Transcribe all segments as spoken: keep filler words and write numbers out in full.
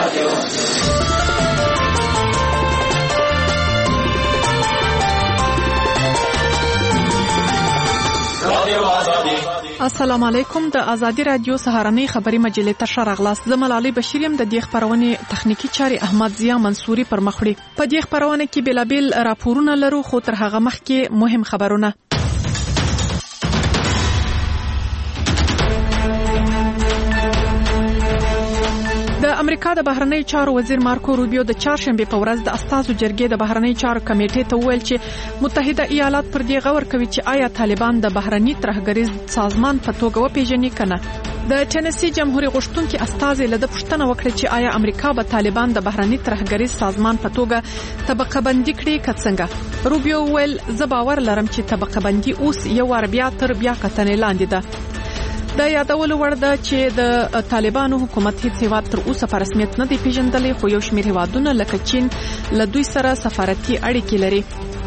السلام علیکم. د ازادي رادیو سهارنۍ خبری مجلې ته شرغلاس زملالي بشیریم د دې خبرونه تخنیکی چاري احمد ضیا منصوري پر مخړي. په دې خبرونه کې بلابل راپورونه لرو، خو تر هغه مخکې مهم خبرونه. د امریکا د بهرنی چارو وزیر مارکو روبیو د چهارشنبه په ورځ د استازو جرګې د بهرنی چارو کمیټې ته وویل چې متحده ایالات پر دې غور کوي چې آیا طالبان د بهرنی ترهګریز سازمان په توګه وپیژني کنه. د ټینسی جمهوریت غوښتونکي استازي له پوښتنه وکړه چې آیا امریکا به طالبان د بهرنی ترهګریز سازمان په توګه طبقه بندي کړي کڅنګه. روبیو ویل زه باور لرم چې طبقه بندي اوس یو ور بیا تر بیا کتنې لاندې ده. د یادولو وړ ده چې د طالبانو حکومت هیڅ هیواد تر اوسه په رسمیت نه دی پیژندلی، خو یو شمېر هیوادونه لکه چین له دوی سره سفارتي اړیکې لري.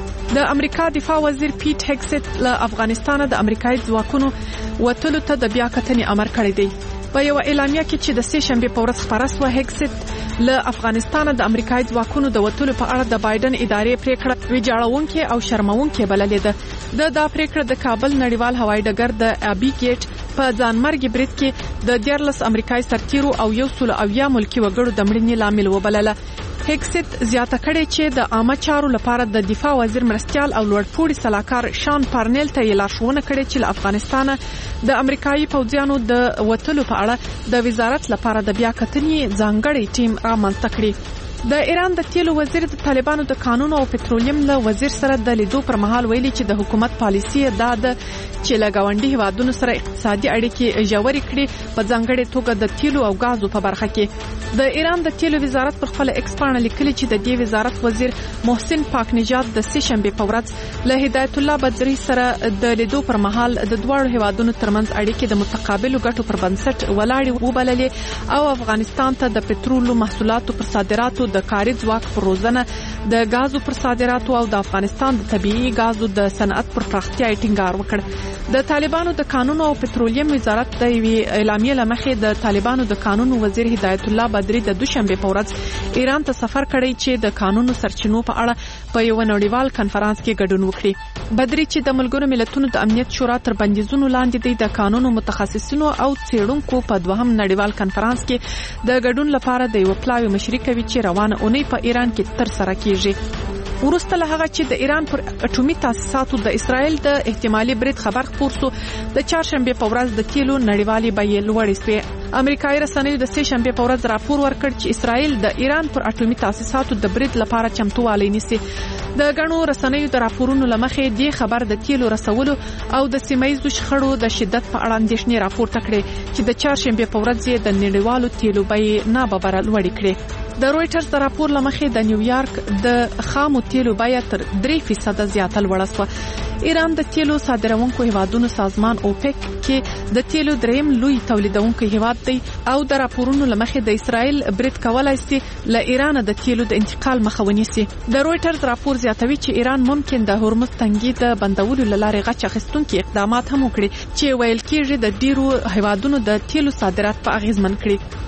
د امریکا دفاع وزیر پیټ هګسټ له افغانستان د امریکایي ځواکونو وتلو ته د بیا کتنې امر کړی دی. په یو اعلامیه کې چې د سه شنبه په ورځ خبره شوه، هګسټ له افغانستان د امریکایي ځواکونو د وتلو په اړه د بایدن ادارې پریکړه ویجاړونکې او شرمونکې بللې ده. د دا پریکړه د کابل نړیوال هوایي ډګر د ابي ګیټ په ځانمرګي برید کې د دیارلس امریکایي سرتیرو او یو سل اویا ملکی وګړو د مړینې لامل وبلله. هګسټ زیاته کړې چې د عامه چارو لپاره د دفاع وزیر مرستيال او لوړپوړي سلاکار شان پارنل ته یې لارښوونه کړې چې له افغانستان د امریکایي پوځیانو د وتلو په اړه د وزارت لپاره د بیا کتنې ځانګړی ټیم رامنځته کړي. د ایران د تیلو وزیر د طالبانو د قانون او پټرولیم له وزیر سره د لیدو پر مهال ویلي چې د حکومت پالیسي دا ده چې له ګاونډي هیوادونو سره اقتصادي اړیکې ژورې کړي، په ځانګړي توګه د تیلو او غازو په برخه کې. د ایران د تیلو وزارت پر خپل ایکس پاڼه لیکلي چې د دې وزارت وزیر محسن پاک نژاد د سه شنبه په ورځ له هدایت الله بدری سره د لیدو پر مهال د دوه هیوادونو ترمنځ اړیکې د متقابلو ګټو پر بنسټ ولاړې وبللې او افغانستان ته د پټرولو محصولاتو پر صادراتو د کاري ځواک پر روزنه، د غازو پر صادراتو او د افغانستان د طبيعي غازو د صنعت پر پراختیا ټینګار وکړ. د طالبانو د قانون او پټرولیم وزارت د وی اعلامیه لمخې د طالبانو د قانون وزیر هدایت الله بدری د دوشنبه په ورځ ایران ته سفر کړی چې د قانون سرچینو په اړه په یو نړیوال کنفرانس کې ګډون وکړي. بدری چې د ملګرو ملتونو د امنیت شورا تر بندیزونو لاندې دی، د قانون متخصصینو او څېړونکو په دوهم نړیوال کنفرانس کې د ګډون لپاره د یو پلاوی مشري کوي چې روانه اونۍ په ایران کې تر سره کیږي. ورسته له هغه چې د ایران پر اټومي تاسیساتو د اسرائیل د احتمالي برید خبر خپور شو، د چهارشنبه په ورځ د تیلو نړیوالي بیې لوړې شوې. امریکایي رسنیو د سه شنبه په ورځ راپور ورکړ چې اسرائیل د ایران پر اټومي تاسیساتو د برید لپاره چمتووالی نیسي. د غنو رسنیو د راپورونو لمخې دی خبر د تیلو رسولو او د سیمایي شخړو د شدت په اړه اندېښنې راپورته کړې چې د چهارشنبه په ورځ د نړیوالو تیلو بیې ناببره لوړې کړې. د رويټرز د راپور لمخې د نیویارک د خامو تیلو بیه تر درې فیصد زیاته لوړه شوه. ایران د تیلو صادرونکو هیوادونو سازمان اوپک کې د تیلو دریم لوی تولیدونکو هیواد دی او د راپورونو لمخې د اسرائیل برید کولای شي له ایران د تیلو د انتقال مخه ونیسي. د رويټرز راپور زیاتوي چې ایران ممکن د هرمز تنګي د بندولو لپاره غچ اخیستونکي اقدامات هم وکړي چې ویل کېږي د ډیرو هیوادونو د تیلو صادرات په اغیزمن کړي.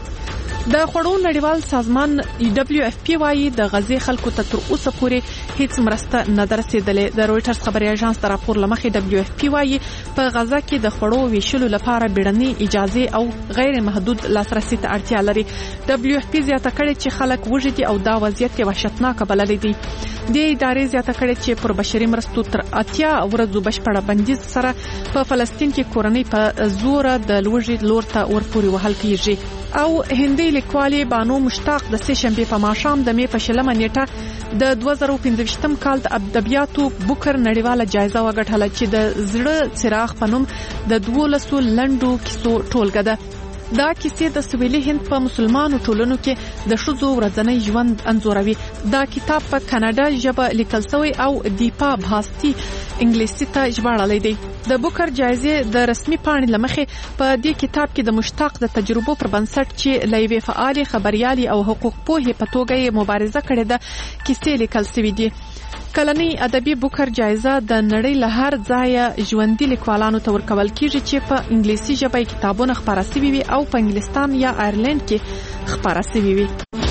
د خوړو نړیوال سازمان دبليو اف پی وايي د غزې خلکو ته تر اوسه پورې هیڅ مرسته نه درسېدلې. د رويټرز خبري اژانس د راپور لمخې دبليو اف پی وايي په غزه کې د خوړو ویشلو لپاره بیړنۍ اجازه او غیر محدود لاسرسي ته اړتیا لري. دبليو اف پی زیاته کړې چې خلک وژدي او دا وضعیت وحشتناک بللی دی. د ادارې زیاته کړې چې پر بشري مرستو تر اتیا ورځو بشپړه بندیز سره په فلسطین کې کورنۍ په زور د لوژې لور ته ورپوري وهل کیږي. او هندي لیکوالي بانو مشتاق د سه شنبه په ماښام د مې په شلمه نیټه د دوه زره پنځه کال د ادبیاتو بوکر نړیواله جایزه وګټله چې د زړه څراغ په نوم د دولسو لنډو کیسو ټولګه ده. دا کیسې د سویلي هند په مسلمانو ټولنو کې د ښځو ورځنی ژوند انځوروي. دا کتاب په کاناډا ژبه لیکل شوی او دیپا بھاستی انګلیسي ته ژباړلی دی. د بوکر جایزې د رسمي پاڼې لمخې په دې کتاب کې د مشتاق د تجربو پر بنسټ چې لوی فعال خبريالي او حقوق پوهې په توګه یې مبارزه کړې ده کیسې لیکل شوی دي. کلنی ادبي بوکر جایزه د نړۍ له هر ځایه ژوندۍ لیکوالانو ته ورکول کیږي چې په انګلیسي ژبه کتابونه خپاره شوي وي او په انګلستان یا آیرلند کې خپاره شوي وي.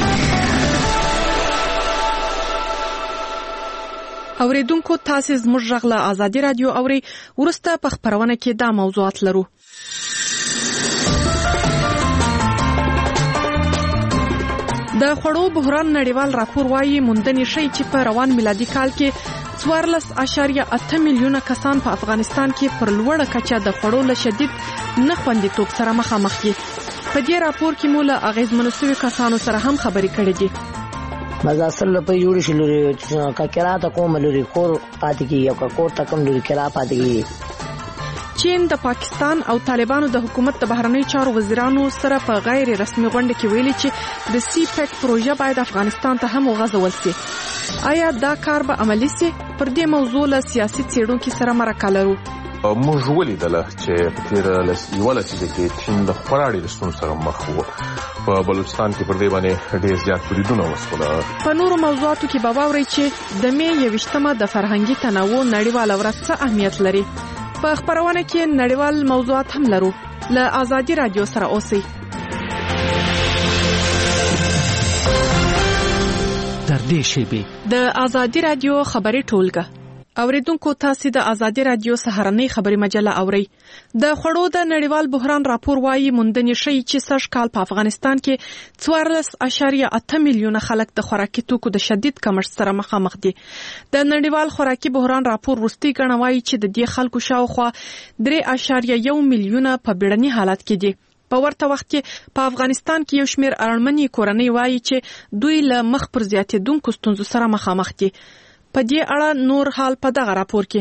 اوریدونکو تاسو زموږ غږ له آزادي رادیو اوري. ورسته په خبرونه کې دا موضوعات لرو. د خوړو بحران نړیوال راپور وايي موندنې شي چې په روان میلادي کال کې څوارلس اعشاریه اته میلیونه کسان په افغانستان کې پر لوړه کچه د خوړو له شدید نه خوندیتوب سره مخامخ دي. په دې راپور کې مو له اغیزمنو شویو کسانو سره هم خبرې کړې دي. مزاسل په یوړي شلوري کا کراته کوم لوري کور پاتې کی یو کا کور تکم لوري کرا پاتې کی. چین د پاکستان او طالبانو د حکومت د بهرنی چارو وزیرانو سره په غیر رسمي غونډه کې ویلي چې د سی پیک پروژه باید افغانستان ته هم وغځول شي. آیا دا کار به عملی شي؟ پر دې موضوع له سیاسي څېړونکو سره مرکه لرو. موږ ولیدل چې په تیر یو لسیزه کې چین د خوراړي رسون سره مخ وو. په بلوچستان کې پر دې باندې ډېر زیات بریدونه وشول. په نورو موضوعاتو کې به واورئ چې د مې یوویشتمه د فرهنګي تنوع نړیواله ورځ څه اهمیت لري. په خبرونه کې نړیوال موضوعات هم لرو. له آزادي رادیو سره اوسئ. تر دې شیبې د آزادي رادیو خبري ټولګه اوریدونکو تاسو د آزادي رادیو سهارنۍ خبري مجله اورئ. د خوړو د نړیوال بحران راپور وايي موندنې شي چې سږ کال په افغانستان کې څوارلس اعشاریه اته میلیونه خلک د خوراکي توکو د شدید کمښت سره مخامخ دي. د نړیوال خوراکي بحران راپور وروستي ګڼه وايي چې د دې خلکو شاوخوا درې اعشاریه یو میلیونه په بیړني حالت کې دي. په ورته وخت کې په افغانستان کې یو شمېر اړمنې کورنۍ وايي چې دوی له مخ پر زیاتېدونکو ستونزو سره مخامخ دي. په دې اړه نور حال په دغه راپور کې.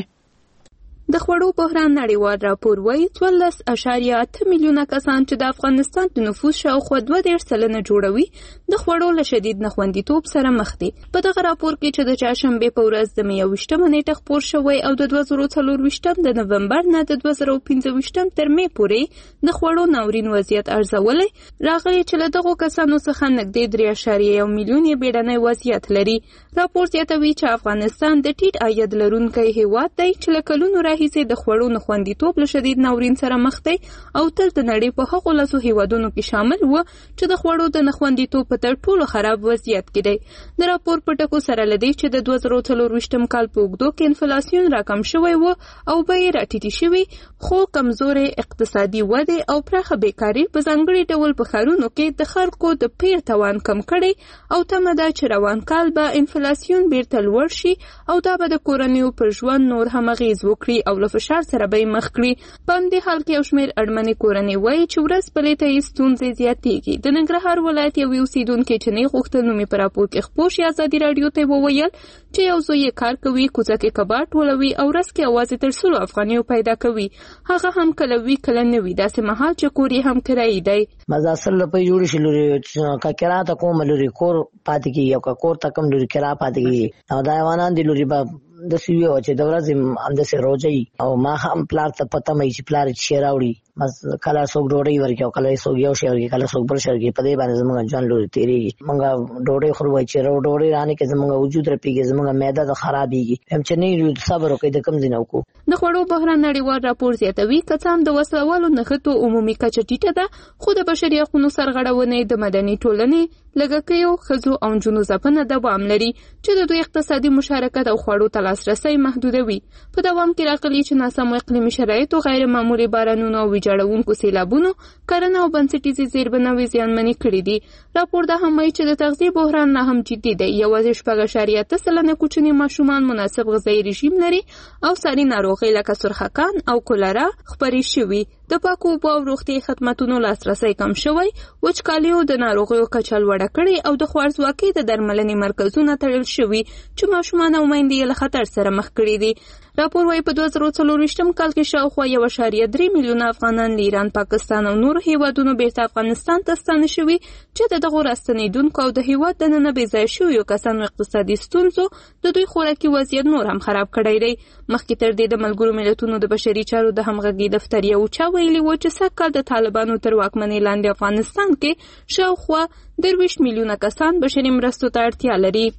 د خوړو بحران نړیوال راپور وايي څوارلس اعشاریه اته میلیونه کسان چې د افغانستان د نفوس شاوخوا دوه دېرش سلنه جوړوي د خوړو له شدید نخوندیتوب سره مخ دي. په دغه راپور کې چې د چهارشنبې په ورځ د مې یوویشتمه نیټه خپور شوی او د دوه زره څلورویشتم د نومبر نه د دوه زره پنځه تر مې پورې د خوړو ناورین وضعیت ارزولی راغلی چې له دغو کسانو څخه نږدې درې اعشاریه یو میلیون یې بیړنی وضعیت لري. راپور زیاتوي چې افغانستان د ټیټ عاید لرونکی هیواد دی چې له کلونو راهیسې د خوړو نخوندیتوب له شدید ناورین سره مخ دی او تل د نړۍ په هغو لسو هیوادونو کې شامل و چې د خوړو د نخوندیتوب په تر ټولو خراب وضعیت کې دی. د راپور په ټکو سره لدی چې د دوه زره څلورویشتم کال په اوږدو کې انفلاسیون راکم شوی و او بیې راټیټې شوي، خو کمزورې اقتصادي ودې او پراخه بیکاري په ځانګړي ډول په ښارونو کې د خلکو د پیر توان کم کړی او تمه ده چې روان کال به انفلاسیون بیرته لوړ شي او دا به د کورنیو پر ژوند نور هم اغېز وکړي او له فشار سره به یې مخ کړي. په همدې حال کې یو شمېر اړمنې کورنۍ وایي چې ورځ بلې ته یې ستونزې زیاتېږي. د ننګرهار ولایت یوې اوسېدونکې چې نه یې غوښتل نوم یې په راپور کې خپور شي ازادي راډیو ته وویل چې یو زوی یې کار کوي، کوڅه کې کباړ ټولوي او ورځ کې یوازې تر سلو افغانیو پیدا کوي. هغه هم کله وي کله نه وي، داسې مهال چې کور یې هم کرایي دی. مزاسل په یوړي شلوري کا کراته کوم لوري کور پاتې کی یو کا کور تکم لوري کرا پاتې کی او دا وانان دي لوري با د سیو چې د ورځې هم د سه روزي او ما هم پلار ته پته مې چې پلار چې راوړي بس کله څوک ډوډۍ ورکي او کله څوک یو شی ورکي کله څوک بل شی ورکي په دې باندې زموږ ځان لوري تیری موږ ډوډۍ خورو چې رو ډوډۍ رانه کې زموږ وجود رپیږي زموږ معده د خرابېږي هم چې نه صبر وکړي د کم زینو کو. د خوړو بحران نړیوال راپور زیاتوي کڅام د وسلوالو نخټو عمومي کچه ټیټه ده، خو د بشري حقوقو سرغړونې د مدني ټولنې لږکیو ښځو او نجونو ځپنه دوام لري چې د دوی اقتصادي مشارکت او خوړو ته لاسرسی محدودوي. په دوام کې راغلي چې ناسم اقلیمي شرایط او غیر معمولي بارانونو او ویجاړونکو سیلابونو کرنه او بنسټیزې زیربناوې زیانمنې کړې دي. راپور دا هم وایي چې د تغذیې بحران نه هم جدي دی. یوازې شپږ اعشاریه اته سلنه کوچني ماشومان مناسب غذایي رژیم لري او ساري ناروغۍ لکه سرخکان او کولرا خپرې شوي. د پاکو اوبو او روغتیایي خدماتو لاسرسی کم شوی، وچکالیو د ناروغیو کچه لوړه کړې او د خوارځواکۍ د درملنې مرکزونه تړل شوي چې ماشومان او میندې یې له خطر سره مخ کړي دي. راپور وايي په دوه زره څلورویشتم کال کې شاوخوا یو اعشاریه درې میلیونه افغانان له ایران، پاکستان او نورو هیوادونو بیرته افغانستان ته ستانه شوي چې د دغو راستنېدونکو او د هیواد دننه بې ځایه شویو کسانو اقتصادي ستونزو د دوی خوراکي وضعیت نور هم خراب کړی دی. مخکې تر دې د ملګرو ملتونو د بشري چارو د همغږۍ دفتر یو چا ویلي و چې سږ کال د طالبانو تر واکمنۍ لاندې افغانستان کې شاوخوا درویشت میلیونه کسان بشري مرستو ته اړتیا لري.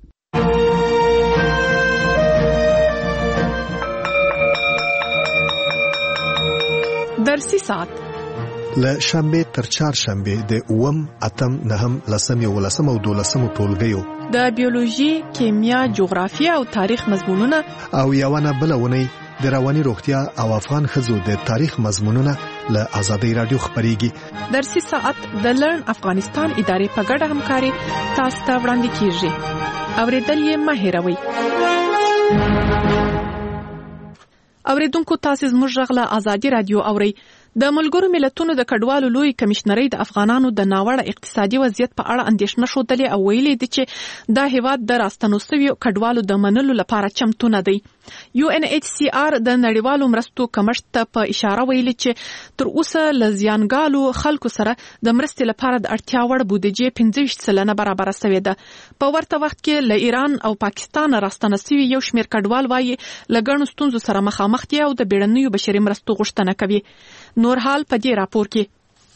درسي ساعت له شنبه تر چهارشنبه د اووم اتم نهم لسم یولسم او دولسم ټولګیو د بیولوژي، کیمیا، جغرافیه او تاریخ مضمونونه او یوونه بلونی د رواني روغتیا او افغان ښځو د تاریخ مضمونونه له آزادۍ رادیو خبريږي. درسي ساعت د لرن افغانستان ادارې په ګډه همکاري تاسو ته وړاندې کیږي. اوریدل یې مه هېروئ. اوریدونکو تاسو زموږ غږ له آزادۍ رادیو اورئ. د ملګرو ملتونو د کډوالو لوی کمشنري د افغانانو د ناوړه اقتصادي وضعیت په اړه اندېښنه ښودلې او ویلي دي چې دا هیواد د راستنو شویو کډوالو د منلو لپاره چمتو نه دی. یو ان ایچ سی آر د نړیوالو مرستو کمښت ته په اشاره ویلي چې تر اوسه له زیانګالو خلکو سره د مرستې لپاره د اړتیا وړ بودیجه پنځه ویشت سلنه برابر شوې ده. په ورته وخت کې له ایران او پاکستان راستنه شوي یو شمېر کډوال وایي له ګڼو ستونزو سره مخامخ دي او د بیړنیو بشري مرستو غوښتنه کوي. نور حال په دې راپور کې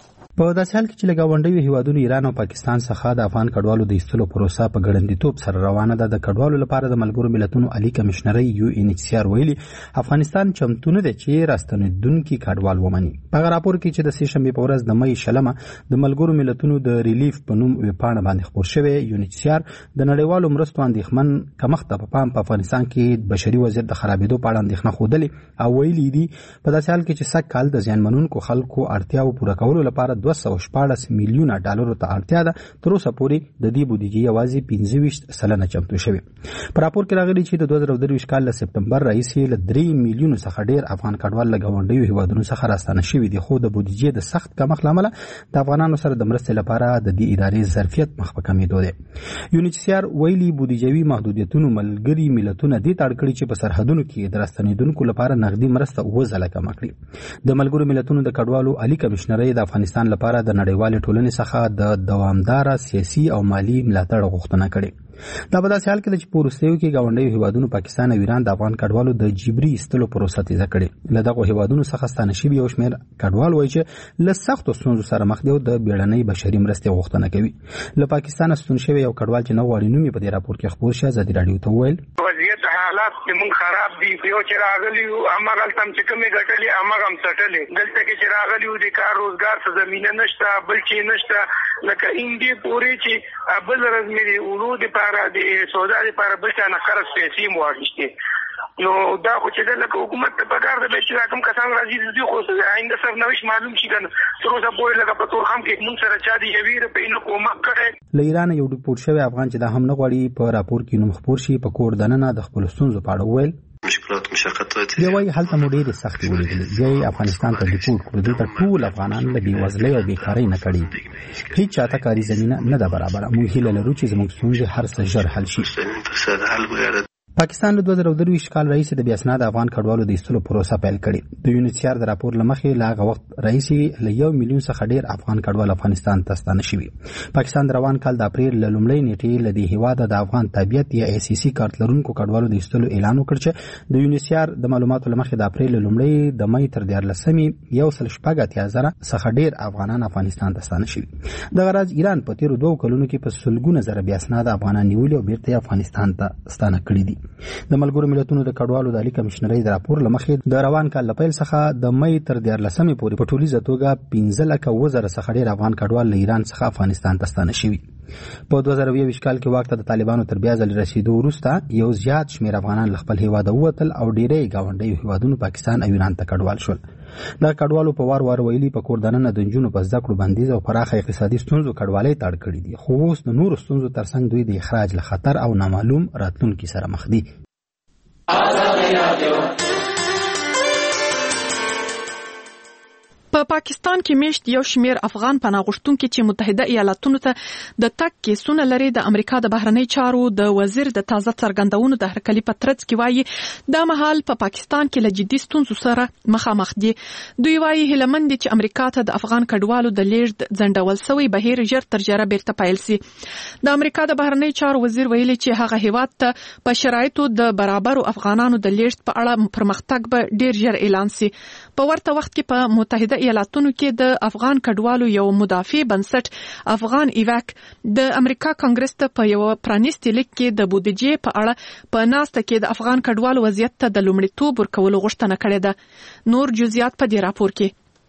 په داسې حال کې چې لګاونډیو هیوادونو ایران او پاکستان څخه د افغان کډوالو د ایستلو پروسه په ګړندیتوب سره روانه ده. د کډوالو لپاره د ملګرو ملتونو عالی کمشنري یو ان ایچ سی آر ویلي افغانستان چمتو نه دی چې راستنیدونکي کډوال ومني. په راپور کې چې د سې شنبې په ورځ د مې شلمه د ملګرو ملتونو د ریلیف په نوم ویبپاڼه باندې خپور شوی یو ان ایچ سی آر د نړیوالو مرستو اندېښمن کمښت په پام په افغانستان کې بشري وضعیت د خرابېدو په اړه اندېښنه ښودلې او ویلي دي په داسې حال کې چې سږ کال د زیانمنونکو خلکو اړتیاو پوره کولو لپاره دوه سوه شپاړس میلیونه ډالرو ته اړتیا ده. تر اوسه پورې د دې بودیجې یوازې پنځه ویشت سلنه چمتو شوې. په راپور کې راغلي چې د دوه زره درویشت کال له سپتمبر راهیسې له درې میلیونو څخه ډېر افغان کډوال له ګاونډیو هیوادونو څخه راستانه شوي دي، خو د بودیجې د سخت کمښت له امله د افغانانو سره د مرستې لپاره د دې ادارې ظرفیت مخ په کمېدو دی. یو ان ایچ سی آر ویلي بودیجوي محدودیتونو ملګري ملتونه دې ته اړ کړي چې په سرحدونو کې د راستنېدونکو لپاره نغدي مرسته اووه ځله کمه کړي. د ملګرو ملتونو د کډوالو عالی کمشنري د افغانستان لپاره د نړیوالې ټولنې څخه د دوامداره سیاسي او مالی ملاتړ غوښتنه کړې. دا په داسې حال کې چې په وروستیو کې ګاونډیو هیوادونو پاکستان او ایران د افغان کډوالو د جبري ایستلو پروسه تیزه کړې. له دغو هیوادونو څخه ستانه شوي یو شمېر کډوال وایي چې له سختو ستونزو سره مخ دي او د بیړنۍ بشري مرستې غوښتنه کوي. له پاکستانه ستون شوی یو کډوال چې نه غواړي نوم یې په دې راپور کې خپور شي ازادي راډیو ته وویل وضعیت حالات زموږ خراب دي. یو چې راغلي یو هماغه هم چې کومې ګټلې هماغه هم څټلې. دلته کې چې راغلي یو د کار روزګار څه زمینه نشته، بل چې نشته لکه اندې پورې چې بل ورځ مې د اورو دپاره د سودا دپاره بل چا نه قرض پیسې مو واخیستې. نو دا خو چې لکه حکومت ته پکار ده چې دا کوم کسان راځي دوی خو آینده سرنوشت معلوم شي کنه. تر اوسه پورې لکه په تور خم کې موږ سره چا د یوې روپۍ نه کومک کړی. له ایران یو ډیپورټ شوی افغان چې دا هم نه غواړي په راپور کې نوم خپور شي په کور دننه د خپلو ستونزو په اړه وویل مشکلات مشقتات دی وایي هلته مو ډېرې سختې ولیدلې. بیا یې افغانستان ته ډیپورټ کړو. دلته ټول افغانان له بېوزلۍ او بېکارۍ نه کړي. هېڅ چاته کاري زمینه نه ده برابره. موږ هیله لرو چې زموږ ستونزې هر څه ژر حل شي. پاکستان له دوه زره درویشت کال راهیسې د بې اسناده افغان کډوالو د ایستلو پروسه پیل کړې. د یو ان ایچ سی آر د راپور له مخې له هغه وخت راهیسې له یو میلیون څخه ډېر افغان کډوال افغانستان ته ستانه شوي. پاکستان د روان کال د اپریل له لومړۍ نیټې له دې هېواده د افغان تابعیت یا ای سی سی کارت لرونکو کډوالو د ایستلو اعلان وکړ چې د یو ان ایچ سی آر د معلوماتو له مخې د اپریل له لومړۍ د مې تر دیارلسمې یو سل شپږ اتیا زره څخه ډېر افغانان افغانستان ته ستانه شوي. دغه راز ایران په تېرو دوو کلونو کې په سلګونه زره بې اسناده افغانان نیولي او بېرته یې افغانستان ته ستانه کړي دي. د ملګرو ملتونو د کډوالو د عالی کمشنرۍ د راپور له مخې د روان کال له پیل څخه د مې تر دیارلسمې پورې په ټولیزه توګه پنځه لکه اووه زره څخه ډېر افغان کډوال له ایران څخه افغانستان ته ستانه شوي. په دوه زره یو ویشت کال کې واک ته د طالبانو تر بیا ځلې رسېدو وروسته یو زیات شمېر افغانان له خپل هېواده ووتل او ډېری ګاونډیو هېوادونو پاکستان او ایران ته کډوال شول. دا کډوالو په وار وار ویلي په کور دننه د نجونو په زده کړو بندیز او پراخه اقتصادي ستونزو کډوالۍ ته اړ کړي دي. خو اوس د نورو ستونزو ترڅنګ دوی د اخراج له خطر او نامعلوم راتلونکي سره مخ دي. په پاکستان کې میشت یو شمیر افغان پناه غوښتونکي چې متحده ایالاتونو ته د تګ کیسونه لري د امریکا د بهرنی چارو د وزیر د تازه څرګندونو د هرکلي په ترڅ کې وایي دا مهال په پا پاکستان کې له جدي ستونزو سره مخامخ دي. دوی وایي هیلمن دي چې امریکا ته د افغان کډوالو د لیږد ځنډول شوی بهیر ژر تر ژره بیرته پیل شي. د امریکا د بهرنی چارو وزیر ویلي چې هغه هیواد ته په شرایطو د برابرو افغانانو د لیږد په اړه پرمختګ به ډیر ژر اعلان شي. په ورته وخت کې په متحده ایالاتونو کې د افغان کډوالو یو مدافع بنسټ افغان ایواک د امریکا کانګرس ته په یو پرانیستي لیک کې د بودیجې په اړه په ناسته کې د افغان کډوالو وضعیت ته د لومړیتوب ورکولو غوښتنه کړې ده. نور جزئیات په دې راپور کې.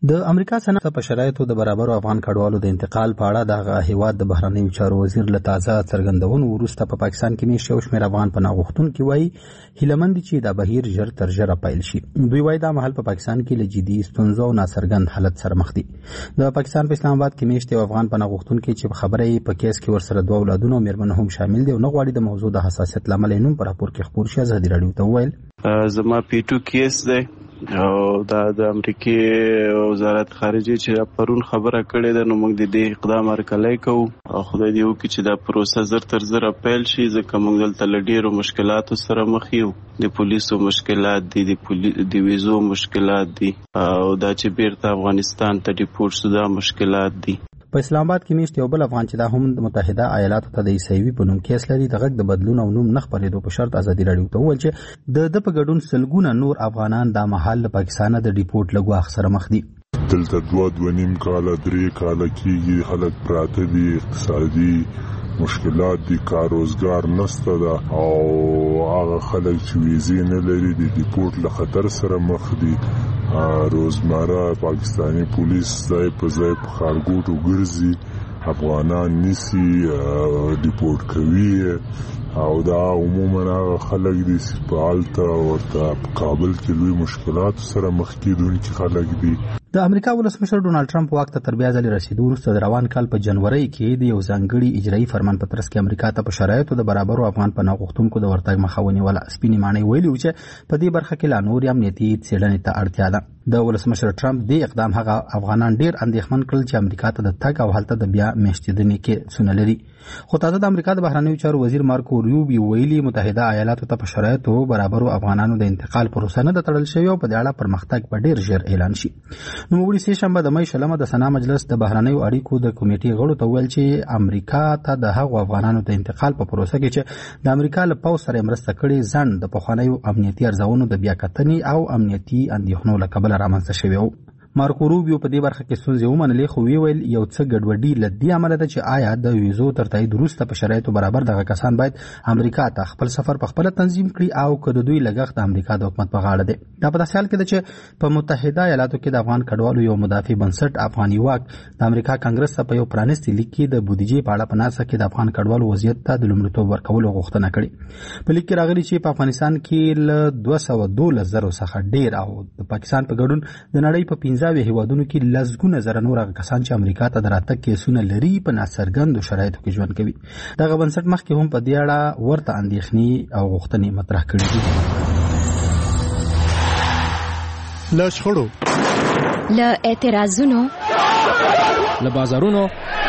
د امریکا صنعت په شرایطو د برابرو افغان کډوالو د انتقال په اړه د هیواد د بهرنیو چارو وزیر له تازه څرګندونو وروسته په پاکستان کې میشت یو شمېر افغان پناه غوښتونکي وایي هیلهمند دي چې دا بهیر ژر تر ژره پیل شي. دوی وایي دا مهال په پاکستان کې له جدي ستونزو او ناڅرګند حالت سره مخ دي. د پاکستان په اسلام آباد کې میشت یو افغان پناه غوښتونکي چې په خبره یې په کیس کې ورسره دوه اولادونه او مېرمنه هم شامل دي او نه غواړي د موضوع د حساسیت له امله نوم په راپور کې خپور شي. ازادي راډیو ته وویل زما پیټو کیس دی او دا د امریکای وزارت خارجه چې پرون خبره کړې ده نو موږ د دې اقدام هرکلی کوو او خدای دې وکړي چې دا پروسه زر تر زره پیل شي ځکه موږ دلته له ډېرو مشکلاتو سره مخ یو. د پولیسو مشکلات دي، د ویزو مشکلات دي او دا چې بیرته افغانستان ته ډیپورټ شو دا مشکلات دي. په اسلام آباد کې میشت یو بل افغان چې دا هم د متحده ایالاتو ته د عیسوي په نوم کیس لري د غږ د بدلون او نوم نه خپرېدو په شرط ازادي راډیو ته وویل چې د د په ګډون سلګونه نور افغانان دا مهال له پاکستانه د ډیپورټ له ګواښ سره مخ دي. دلته دوه دوه نیم کاله درې کاله کېږي خلک پراته دي، اقتصادي مشکلات دي، کار روزګار نشته ده او هغه خلک چې ویزې نه لري د ډیپورټ له خطر سره مخ دي. روزمره پاکستانی پولیس ځای په ځای په ښارګوټو ګرځي، افغانان نیسي، ډیپورټ کوي او دا عموما هغه خلک دي چې په هلته ورته په کابل کې لوی مشکلاتو سره مخ کېدونکي خلک دي. د امریکا ولسمشر ډونالډ ټرمپ واک ته تر بیا ځلې رسیدو وروسته د روان کال په جنوري کې د یو ځانګړي اجرایي فرمان په ترڅ کې امریکا ته په شرایطو د برابرو افغان پناه غوښتونکو د ورتګ مخه ونیوله. سپینې ماڼۍ ویلي وو چې په دې برخه کې لا نورې امنیتي څېړنې ته اړتیا ده. د ولسمشر ټرمپ دې اقدام هغه افغانان ډېر اندېښمن کړل چې امریکا ته د تګ او هلته د بیا میشتېدنې کې څونه لري. خو تازه د امریکا د بهرنیو چارو وزیر مارکو روبیو ویلي متحده ایالاتو ته په شرایطو برابرو افغانانو د انتقال پروسه نه ده تړل شوې او په دې اړه پرمختګ به ډېر ژر اعلان شي. نوموړي سې شنبه د مۍ شلمه د سنا مجلس د بهرنیو اړیکو د کمیټې غړو ته ویل چې امریکا ته د هغو افغانانو د انتقال په پروسه کې چې د امریکا له پوځ سره مرسته کړې ځنډ د پخوانیو امنیتي ارزونو د بیا کتنې او امنیتي اندېښنو له کبله رامنځته شوی و. مارکو روبیو په دې برخه کې ستونزې ومنلې خو ویل یو څه ګډوډي له دې امله ده چې آیا د ویزو تر تایید وروسته په شرایطو برابر دغه کسان باید امریکا ته خپل سفر په خپله تنظیم کړي او که د دوی لګښت د امریکا د حکومت په غاړه دی. دا په داسې حال کې ده چې په متحده ایالاتو کې د افغان کډوالو یو مدافع بنسټ افغاني واک د امریکا کانګرس ته په یو پرانیستي لیک کې د بودیجې په اړه په ناسا کې د افغان کډوالو وضعیت ته د لومړیتوب ورکولو غوښتنه کړې. په لیک کې راغلي چې په افغانستان کې له دوه سوه دولس زرو څخه ډېر او د پاکستان په ګډون د نړۍ په پنځه اویا هېوادونو کې لسګونه زره نور هغه کسان چې امریکا ته د راتګ کیسونه لري په ناڅرګندو شرایطو کې ژوند کوي. دغه بنسټ مخکې هم په دې اړه ورته اندېښنې او غوښتنې مطرح کړې دي. له شخړو، له اعتراضونو، له بازارونو،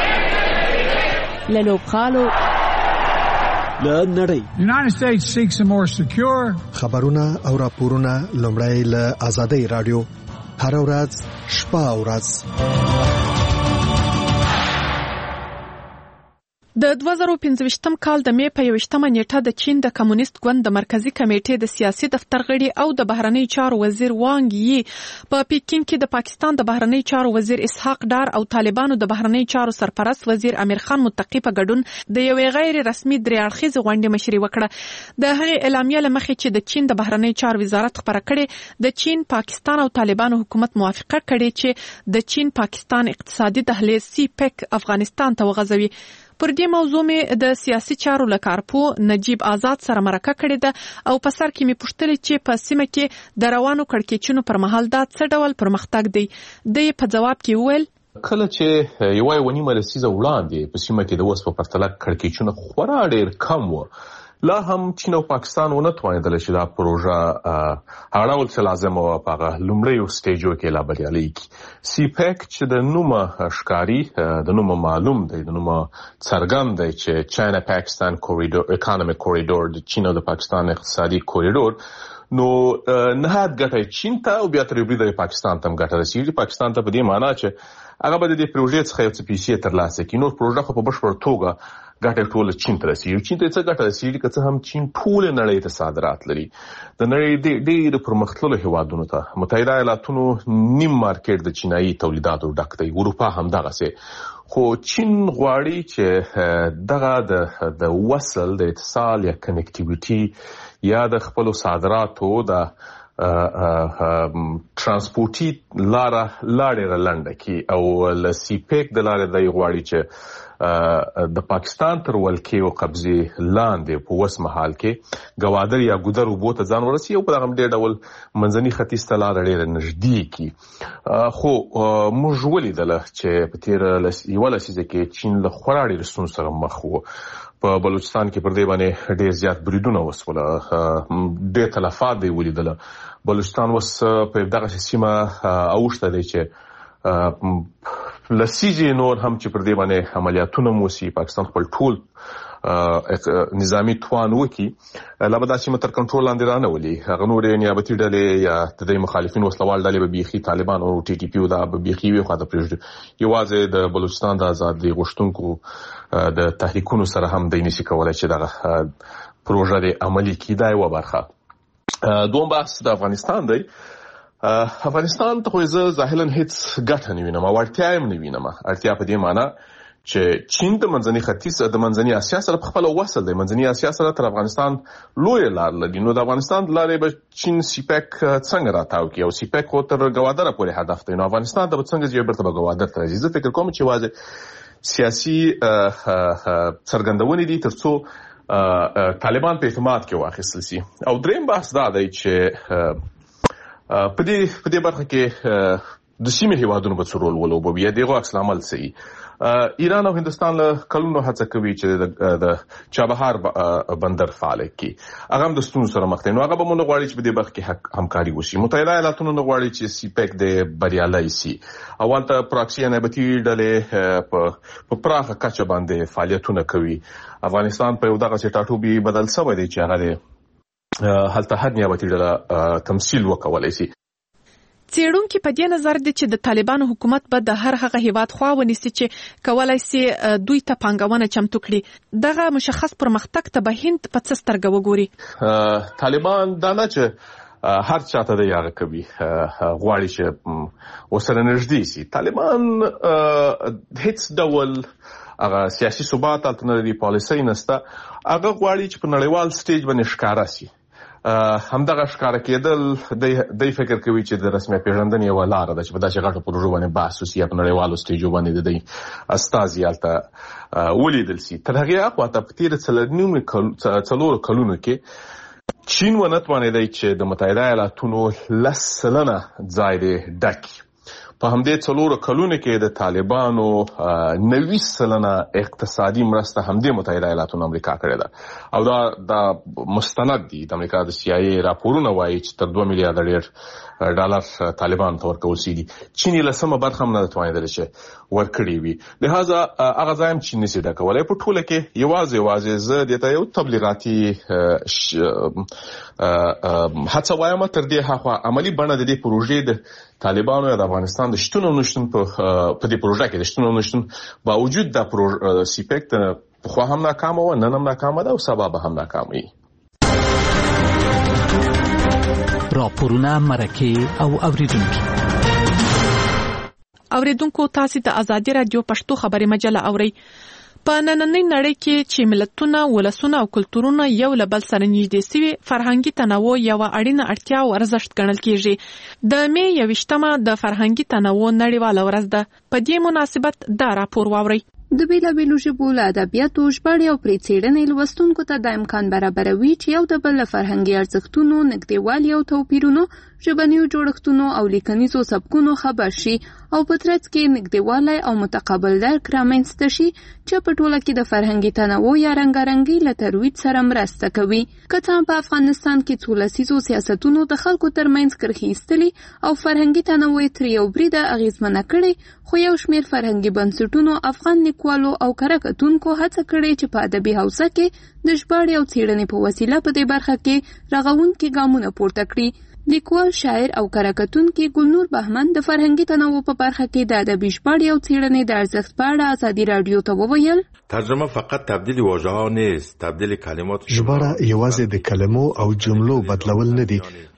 له لوبغالو، له نړۍ United States seeks a more secure خبرونه او راپورونه لومړی له آزادۍ راډیو هر ورځ شپه او ورځ. د دوه زره پنځه کال د مې په یوویشتمه نیټه د چین د کمونیست ګوند د مرکزی کمیټې د سیاسي دفتر غړي او د بهرنیو چارو وزیر وانګ یي په پیکین کې د پاکستان د بهرنیو چارو وزیر اسحاق ډار او طالبانو د بهرنیو چارو سرپرست وزیر امیر خان متقی په ګډون د یوې غیر رسمي درې اړخیزې غونډې مشري وکړه. د هغې اعلامیه له مخې چې د چین د بهرنیو چارو وزارت خبره کړې د چین پاکستان او طالبانو حکومت موافقه کړې چې د چین پاکستان اقتصادي دهلیز سی پیک افغانستان ته وغځوي. پر دې موضوع مې د سیاسي چارو له کارپو نجیب آزاد سره مرکه کړې ده او په سر کې مې پوښتلې چې په سیمه کې د روانو کړکېچونو پر مهال دا څه ډول پرمختګ دی. د یې په جواب کې وویل کله چې یوه یوه نیمه لسیزه وړاندې په سیمه کې د اوس په پرتله کړکېچونه خورا ډېر کم وو. لا هم چین او پاکستان ونه توانېدل چې دا پروژه هغه ډول چې لازم وه په هغه لومړیو سټیجو کې لا بریالۍ کړي. سی پیک چې د نومه ښکاري، د نومه معلوم دی، د نومه څرګند دی چې چاینا پاکستان کوریډور اکانومیک کوریډور د چین او د پاکستان اقتصادي کوریډور نو نهایت ګټه چین ته او بیا تر یو بریده پاکستان ته هم ګټه رسېږي. پاکستان ته په دې معنا چې هغه به د دې پروژې څخه یو څه پیسې ترلاسه کړي. نور پروژه خو په بشپړه توګه ګټه ټوله چین ته رسېږي. چین ته څه ګټه رسېږي که څه هم چین ټوله نړۍ ته صادرات لري. د نړۍ ډېرو پرمختللو هېوادونو ته متحده ایالاتونو نیم مارکیټ د چینایي تولیداتو ډک دی، اروپا همدغسې. خو چین غواړي چې دغه د وصل د اتصال یا کنیکټیویټي یا د خپلو صادراتو د ترانسپورتي لار لارې لنډه کی او ل سی پیک د لارې د غواړي چې د پاکستان تر ولکې او قبضه لاندې په وسمه حال کې گوادر یا ګودر وبو ته ځان ورسي او په هغه ډېر ډول منځني ختیځ ته لار ډېر نږدې کی خو موږ ولیدل چې په تیر یو لسیزه کې چین له خورا ډېر ستونزو سره مخ وو په بلوچستان کې پر دې باندې ډېر زیات بریدونه وسوله ډېر تلفات دی ولیدل بلوچستان وس په دغه سیمه اوښته دی چې لسیزه نور هم چې پر دې باندې عملیاتونه موسی پاکستان خپل ټول نظامی توان وکي لابد چې متر کنټرول لاندې رانه ولي هغه نور نیابتي ډلې یا د مخالفین وسلوال ډلې به بيخي طالبان او ټي ټي پی او دا به بيخي وي خو دا پرېږدي یوازې د بلوچستان د آزادۍ غوښتونکو د تحریکونو سره هم د نشي کولای چې دا پروژه د عملی کیدای و برخه دوم بحث د افغانستان دی افغانستان ته خو زه ظاهرا هیڅ ګټه نه وینم او اړتیا هم نه وینم اړتیا په دې معنی چې چین د منځني ختیځ د منځني اسیا سره په خپل وصل دی منځني اسیا سره تر افغانستان لوی لار لري نو د افغانستان لارې به چین سیپک څنګه راتاو کی او سیپک خو تر گوادر پورې هدف دی نو افغانستان د څنګه چې برته گوادر ته راځي زه فکر کوم چې واځي سیاسي څرګندونې دي ترڅو طالبان په اعتماد کې واخیستل شي او دریم بحث دا دی چې په دې په دې برخه کې د سیمې هیوادونو په څرول ولوبوي دغه عکس العمل سي ایران او هندستان له کلونو هڅه کوي چې د چابهار بندر فعال کړي هغه هم د ستونزو سره مخ دي نو هغه به موږ غواړي چې په دې برخه کې همکاري وشي متحده ایالاتونو نه غواړي چې سیپک د بریالي سي اول ته پراکسي نیابتي ډلې په پراخه کچه باندې فعالیتونه کوي افغانستان په یو دغه ټاټوبي بدل شوی دی چې هغه هلته هر نیابتي ډله تمثيل وکولای شي څېړونکي په دې نظر دي چې د طالبانو حکومت به د هر هغه هیواد خوا ونیسي چې کولای شي دوی ته پانګونه چمتو کړي دغه مشخص پرمختګ ته به هند په څه سترګه وګوري طالبان دا نه چې هر چاته دی هغه کوي غواړي چې وسره نږدې شي طالبان هیڅ ډول هغه سیاسي ثبات الټرنیټیو پالیسي نسته هغه غواړي چې په نړیوال سټیج باندې ښکارا شي همدغه ښکارا کېدل د فکر کوي چې د رسمي پیژندنې یو لار ده چې په داسې غټو پروژو باندې بحث وشي په نړیوالو سټیجو باندې د استازي الته ولیدل شي تر هغه خوا ته په تیر څلور کلونو کې چین ونتوانې دی چې د متحده ایالاتونو لسلنه ځای دی ډک په همدې څلور کلونو کې د طالبانو نوي سلنه اقتصادي مرسته همدې متحده ایالاتونو امریکا کړې ده او دا د مستند دي د امریکا د سی آی ای راپورونه وایي چې تر دوه میلیارډ ډالر ډالر طالبان ته ورکول شي دي چین له سم برخه هم نه توانیدل شي ورکړي وي لہذا هغه ځایم چین نشي دا کولای په ټوله کې یوازې یوازې زه دته یو تبلیغاتي هڅه وایم تر دې هغه عملی بڼه د دې پروژې د طالبانو یا د افغانستان د شتون او نشتون په دې پروژه کې د شتون او نشتون باوجود د پروژه سیپک خو هم ناکام و نن هم ناکام ده او سبب هم ناکام وي راپورونه مرکه او اوریدونکو اوریدونکو تاسو د ازادي رادیو پښتو خبري مجله اوري په نننۍ نړۍ کې چې ملتونه ولسونه او کلتورونه یو له بل سره نږدې سوي فرهنګي تنوع یو اړینه اړتیا او ارزښت ګڼل کیږي د مې یوشتمه د فرهنګي تنوع نړیواله ورځ ده په دې مناسبت دا راپور واوري د بیلابیلو ژبو له ادبیاتو ژباړې او پرې څېړنې لوستونکو ته د امکان برابروي چې یو د بل له فرهنګي ارزښتونو نږدېوالي او توپیرونو ژبنیو جوړښتونو او لیکنیزو سبکونو خبر شي او په ترڅ کې نږدېوالی او متقابل درک رامنځته شي چې په ټوله کې د فرهنګي تنوع یا رنګارنګۍ له ترویج سره مرسته کوي که څه هم په افغانستان کې څو لسیزو سیاستونو د خلکو ترمنځ کرښې ایستلي او فرهنګي تنوع ترې یو بریده اغېزمنه کړې خو یو شمېر فرهنګي بنسټونو افغان لیکوالو او کره کتونکو هڅه کړې چې په ادبي حوزه کې د ژباړې او څېړنې په وسیله په دې برخه کې رغونکي ګامونه پورته کړي لیکوال شاعر او کره کتونکي ګلنور بهمن د فرهنګي تنوع په برخه کې د ادبي ژباړې او څېړنې د ارزښت په اړه ازادي رادیو ته وویل ترجمه فقط تبدیل واژه‌ها نیست تبدیل کلمات ژباړه یوازې د کلمو او جملو بدلول نه دي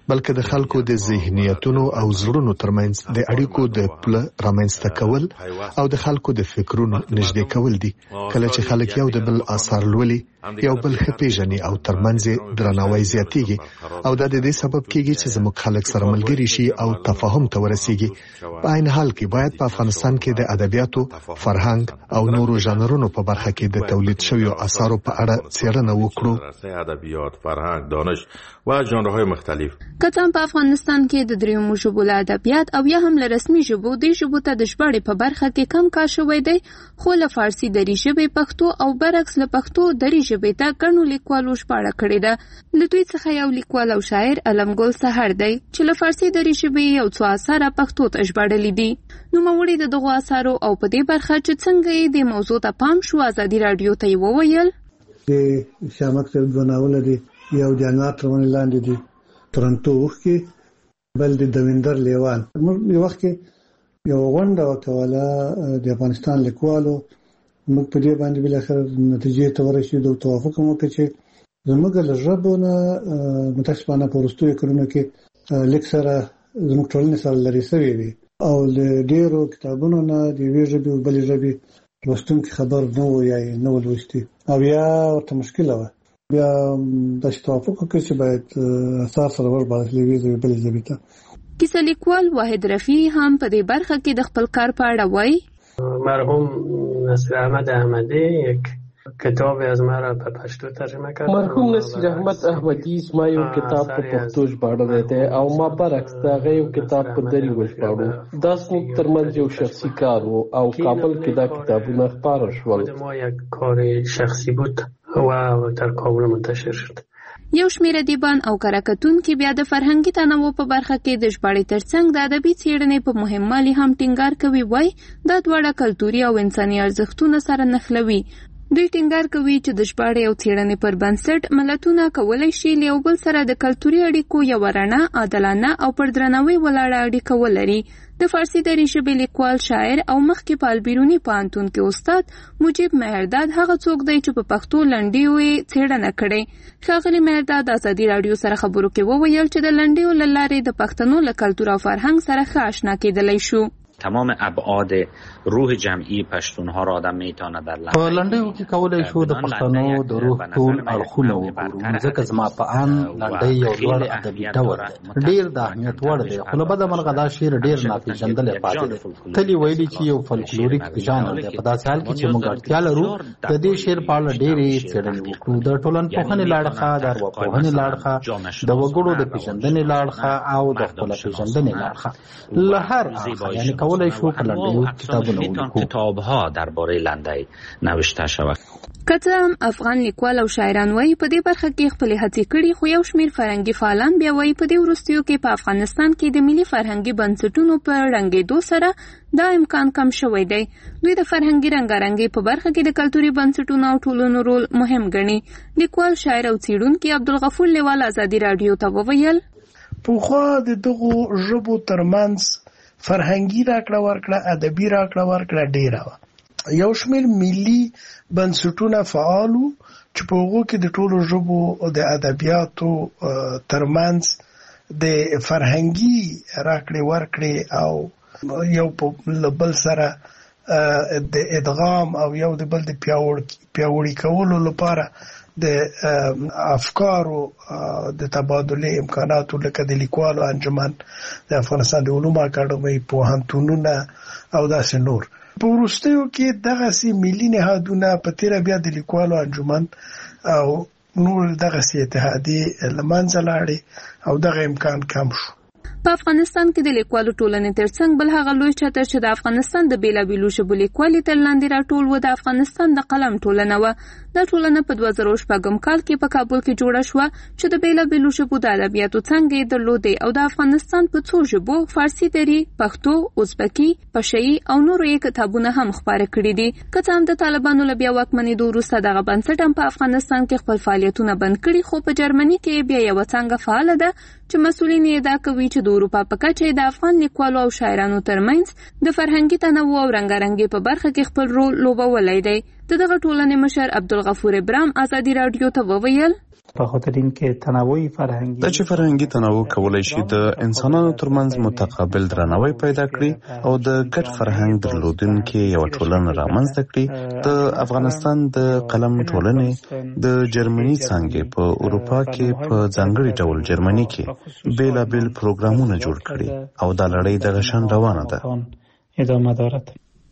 بلکې د خلکو د ذهنیتونو او زړونو ترمنځ د اړیکو د پله رامنځته کول او د خلکو د فکرونو نږدې کول دي. کله چې خلک یو د بل آثار لولي، یو بل ښه پیژني او ترمنځ درناوی زیاتېږي، او دا د دې سبب کېږي چې زموږ خلک سره ملګري شي او تفاهم ته ورسېږي. په عین حال کې باید په افغانستان کې د ادبیاتو، فرهنګ او نورو ژانرونو په برخه کې د تولید شویو آثارو په اړه څېړنه وکړو. ادبیات، فرهنگ، دانش و ژانرهای مختلف. کله په افغانستان کې د دریمو ژبو له ادبیات او یا هم له رسمي ژبو د ژبو ته د ژباړې په برخه کې کم کار شوی دی، خو له فارسي دری ژبې پښتو او برعکس له پښتو دری ژبې ته ګڼو لیکوالو ژباړه کړې ده. له دوی څخه یو لیکوال او شاعر علمګل سحر دی چې له فارسي دری ژبې یو څو اثار پښتو ته ژباړلي دي. نو موري د دغه اثارو او په دې برخه چې څنګه یې د موضوع ته پام شو، ازادي رادیو ته یې وویل. د شامک څخه دوناول دي، یو د انوار ترمن لاندې دي تورنټو کې، بل د دویندر لیوان. موږ یو وخت کې یو غونډه وکوله د افغانستان لیکوالو، موږ په دې باندې بل اخر نتیجې ته ورسېدو او توافق مو وکړ چې زموږ له ژبونه متاسفانه په وروستیو کلونو کې لیک سره زموږ ټولنې سره لري شوی وي او له ډېرو کتابونو نه د یوې ژبې او بلې ژبې لوستونکي خبر نه و یا نه و لوستي او یا ورته مشکله وه. بیا داسې توافق وکړ چې باید اثار سره ورباړل شي یوې ژبې بلې ژبې ته. کیسه لیکوال واحد رفیع هم په دې برخه کې د خپل کار په اړه وایي. مرحوم نصیر احمد احمدی یک کتاب از ما را په پښتو ترجمه کړ. مرحوم نصیر احمد احمدی ما یو کتاب په پښتو ژباړلی دی او ما برعکس د هغه یو کتاب په دري وژباړو. دا زموږ ترمنځ یو شخصي کار و او کابل کې دا کتابونه خپاره شول. ما یک کار شخصی بود و در کابل منتشر شد. یو شمېر ادیبان او کراکتونکي بیا د فرهنګي تنوع په برخه کې د ژباړې ترڅنګ د ادبي څېړنې په مهموالي هم ټینګار کوي. وای دا دواړه کلتوري او انساني ارزښتونه سره نښلوي. دوی ټینګار کوي چې د ژباړې او څېړنې پر بنسټ ملتونه کولی شي له یو بل سره د کلتوري اړیکو یوه رڼه، عادلانه او پر درناوي ولاړه اړیکه ولري. د فارسي دري ژبې لیکوال، شاعر او مخکې په البیروني پوهنتون کې استاد مجیب مهرداد هغه څوک دی چې په پښتو لنډیو یې څېړنه کړې. ښاغلي مهرداد ازادي راډیو سره خبرو کې وویل چې د لنډیو له لارې د پښتنو له کلتور او فرهنګ سره ښه آشنا کېدلی شو. تمام ابعاد روح جمعی پښتونها را آدم میتونه در لنډیو په لنډیو کې کولای شو د پښتنو د روح ټول اړخونه وګورو. ځکه زما په ان لنډۍ یو لوړ ادبي ډول دی، ډېر د اهمیت وړ دی، خو له بده مرغه دا شعر ډېر ناپېژندلی پاتې دی. تل یې ویلي چې یو فلکلوریک ژانر دی. په داسې حال کې چې موږ اړتیا لرو د دې شعر په اړه ډېرې څېړنې وکړو، د ټولنپوهنې له اړخه، د ارواپوهنې له اړخه، د وګړو د پېژندنې له اړخه او د خپله پېژندنې له اړخه. له هر اړخه یعنې کولای شو په لنډیو کتابونه ولیکو. کتاب‌ها درباره لنډۍ نوشته شود. که څه هم افغان لیکوال او شاعران وایي په دې برخه کې خپلې هڅې کړي، خو یو شمېر فرهنګي فعالان بیا وایي په دې وروستیو کې په افغانستان کې د ملي فرهنګي بنسټونو په ړنګېدو سره دا امکان کم شوی دی. دوی د فرهنګي رنګارنګۍ په برخه کې د کلتوري بنسټونو او ټولنو رول مهم ګڼي. لیکوال، شاعر او څېړونکی عبدالغفور لیوال ازادي راډیو ته وویل. پخوا د دغو ژبو ترمنځ فرهنګي راکړه ورکړه، ادبي راکړه ورکړه ډېره وه. یو شمېر ملي بنسټونه فعالو چې په هغو کې د ټولو ژبو د ادبیاتو ترمنځ د فرهنګي راکړې ورکړې او یو په بل سره د ادغام او یو د بل د پیاوړي کولو لپاره د افکارو د تبادله امکاناتو لکه د لیکوالو انجمن، د افغانستان د علومو اکاډمۍ، پوهنتونونه او داسې نور. په وروستیو کې دغسې ملي نهادونه په تېره بیا د لیکوالو انجمن او نور دغسې اتحادیې له منځه لاړې او دغه امکان کم شو. په افغانستان کې د لیکوالو ټولنې ترڅنګ بل هغه لوی چتر چې د افغانستان د بېلابېلو ژبو لیکوالي تر لاندې راټول و د افغانستان د قلم ټولنه وه. دا ټولنه په دوه زره شپږم کال کې په کابل کې جوړه شوه چې د بېلابېلو ژبو د ادبیاتو څانګې یې درلودې او د افغانستان په څو ژبو فارسي دري، پښتو، ازبکي، پشهیي او نورو یې کتابونه هم خپاره کړي دي. که څه هم د طالبانو له بیا واکمنېدو وروسته دغه بنسټ هم په افغانستان کې خپل فعالیتونه بند کړي، خو په جرمني کې بیا یوه څانګه فعاله ده چې مسؤلین یې ادعا کوي چې د اروپا په کچه د افغان لیکوالو او شاعرانو ترمنځ د فرهنګي تنوع او رنګارنګۍ په برخه کې خپل رول لوبولی دی. د دغه ټولنې مشر عبدالغفور ابراهیم ازادي رادیو ته وویل په خاطر اینکه تنوع فرهنګي د چې فرهنګي تنوع کولای شي د انسانانو ترمنځ متقابل درناوی پیدا کړي او د ګډ فرهنګ درلودونکو یو ټولنه رامنځته کړي. د افغانستان د قلم ټولنې د جرمني څنګه په اروپا کې په ځانګړي ډول جرمني کې بیلابل پروګرامونه جوړ کړي او دا لړۍ د غشن روانه ده. ادامه دارد.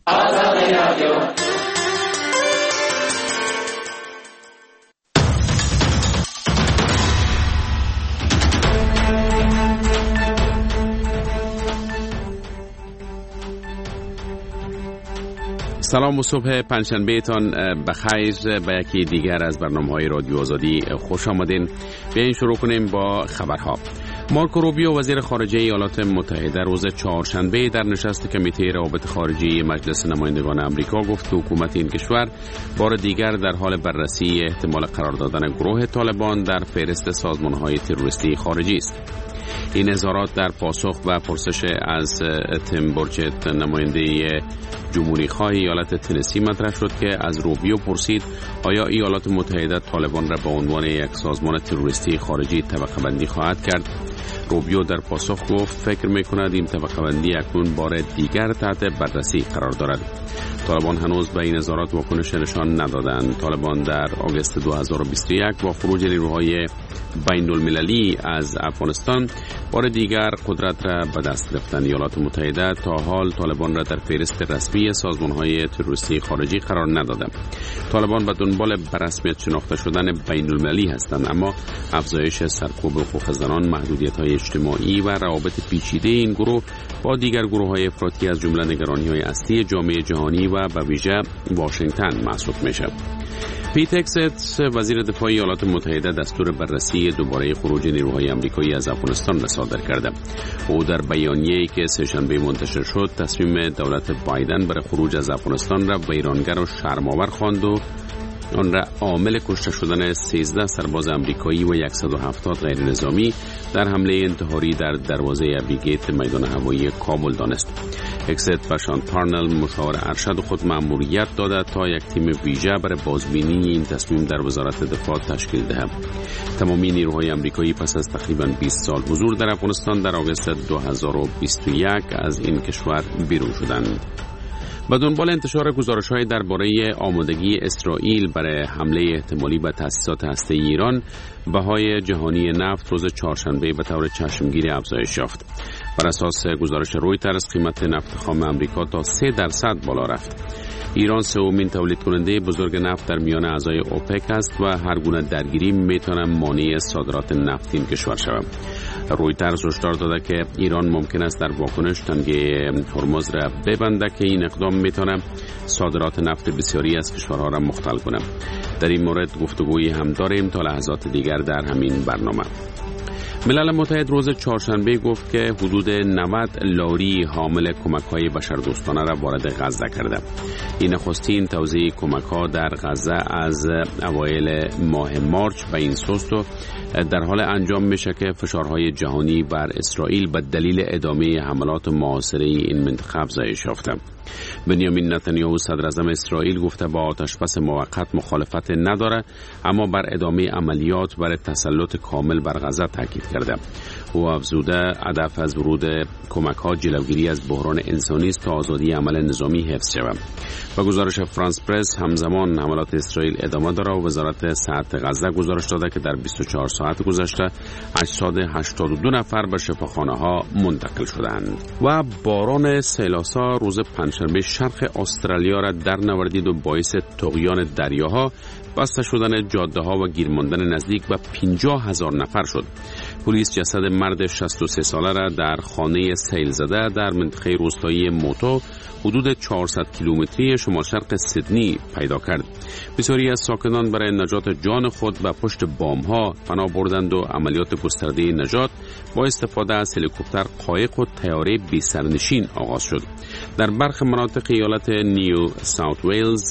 سلام و صبح پنجشنبه تان بخیر. به یکی دیگر از برنامه‌های رادیو آزادی خوش آمدین. بیاین شروع کنیم با خبرها. مارکو روبیو وزیر خارجه ایالات متحده روز چهارشنبه در نشست کمیته روابط خارجی مجلس نمایندگان آمریکا گفت که حکومت این کشور بار دیگر در حال بررسی احتمال قرار دادن گروه طالبان در فهرست سازمان‌های تروریستی خارجی است. این اظهارات در پاسخ و پرسش از تیم برچت نماینده جمهوری خواه ایالت تنسی مطرح شد که از روبیو پرسید آیا ایالات متحده طالبان را به عنوان یک سازمان تروریستی خارجی طبقه بندی خواهد کرد؟ روبیو در پاسخ گفت فکر می‌کند این طبقه بندی اکنون بار دیگر تحت بررسی قرار دارد. طالبان هنوز به این اظهارات واکنش نشان ندادند. طالبان در آگوست دو هزار و بیست و یک با خروج نیروهای بین المللی از افغانستان بار دیگر قدرت را به دست گرفتند. ایالات متحده تا حال طالبان را در فهرست رسمی سازمان‌های تروریستی خارجی قرار نداده. طالبان به دنبال به رسمیت شناخته شدن بین المللی هستند، اما افزایش سرکوب حقوق زنان، محدودیت‌های اجتماعی و روابط پیچیده این گروه با دیگر گروه‌های افراطی از جمله نگرانی‌های اصلی جامعه جهانی و به ویژه واشنگتن محسوب می‌شود. پیت هگست وزیر دفاع ایالات متحده دستور بررسی دوباره خروج نیروهای آمریکایی از افغانستان را صادر کرده. او در بیانیه‌ای که سه‌شنبه منتشر شد تصمیم دولت بایدن برای خروج از افغانستان را ویرانگر و شرم‌آور خواند و آن را عامل کشته شدن سیزده سرباز آمریکایی و صد و هفتاد غیر نظامی در حمله انتحاری در دروازه ابیگیت میدان هوایی کابل دانست. هگست و شان پارنل مشاور ارشد خود مأموریت داده تا یک تیم ویژه برای بازبینی این تصمیم در وزارت دفاع تشکیل دهد. تمامی نیروهای آمریکایی پس از تقریباً بیست سال حضور در افغانستان در آگوست دو هزار و بیست و یک از این کشور بیرون شدند. با دنبال انتشار گزارش‌های درباره آمادگی اسرائیل برای حمله احتمالی به تأسیسات هسته‌ای ایران، بهای جهانی نفت روز چهارشنبه به طور چشمگیری افزایش یافت. بر اساس گزارش رویترز قیمت نفت خام آمریکا تا سه درصد بالا رفت. ایران سومین تولید کننده بزرگ نفت در میان اعضای اوپک است و هر گونه درگیری میتواند مانع صادرات نفت این کشور شود. رویترز هشدار داده که ایران ممکن است در واکنش تنگه هرمز را ببنده که این اقدام میتواند صادرات نفت بسیاری از کشورها را مختل کند. در این مورد گفتگویی هم داریم تا لحظات دیگر در همین برنامه. ملل متحد روز چهارشنبه گفت که حدود نود لاری حامل کمک‌های بشردوستانه را وارد غزه کرده. این نخستین توزیع کمک‌ها در غزه از اوایل ماه مارچ به این سوست و در حال انجام میشه که فشارهای جهانی بر اسرائیل به دلیل ادامه حملات معاصره این منطقه افزایش یافته. بنیامین نتانیاهو صدر اعظم اسرائیل گفته با آتشبس موقت مخالفت نداره، اما بر ادامه عملیات برای تسلط کامل بر غزه تاکید کرده. او افزوده هدف از ورود کمک‌ها جلوگیری از بحران انسانی است تا آزادی عمل نظامی حفظ شود. با گزارش فرانس پرس همزمان حملات اسرائیل ادامه دارد و وزارت صحت غزه گزارش داده که در بیست و چهار ساعت گذشته هشتصد و هشتاد و دو نفر به شفاخانه‌ها منتقل شدند. و باران سیلاسا روز پنجشنبه شرق استرالیا را در نوردید و باعث طغیان دریاها، بسته شدن جاده‌ها و گیر ماندن نزدیک به پنجاه هزار نفر شد. پلیس جسد مرد شصت و سه ساله را در خانه سیل زده در منطقه روستایی موتو حدود چهارصد کیلومتری شمال شرق سیدنی پیدا کرد. بسیاری از ساکنان برای نجات جان خود به پشت بام‌ها پناه بردند و عملیات گسترده نجات با استفاده از هلیکوپتر، قایق و طیاره بی سرنشین آغاز شد. در برخی مناطق ایالت نیو ساوت ویلز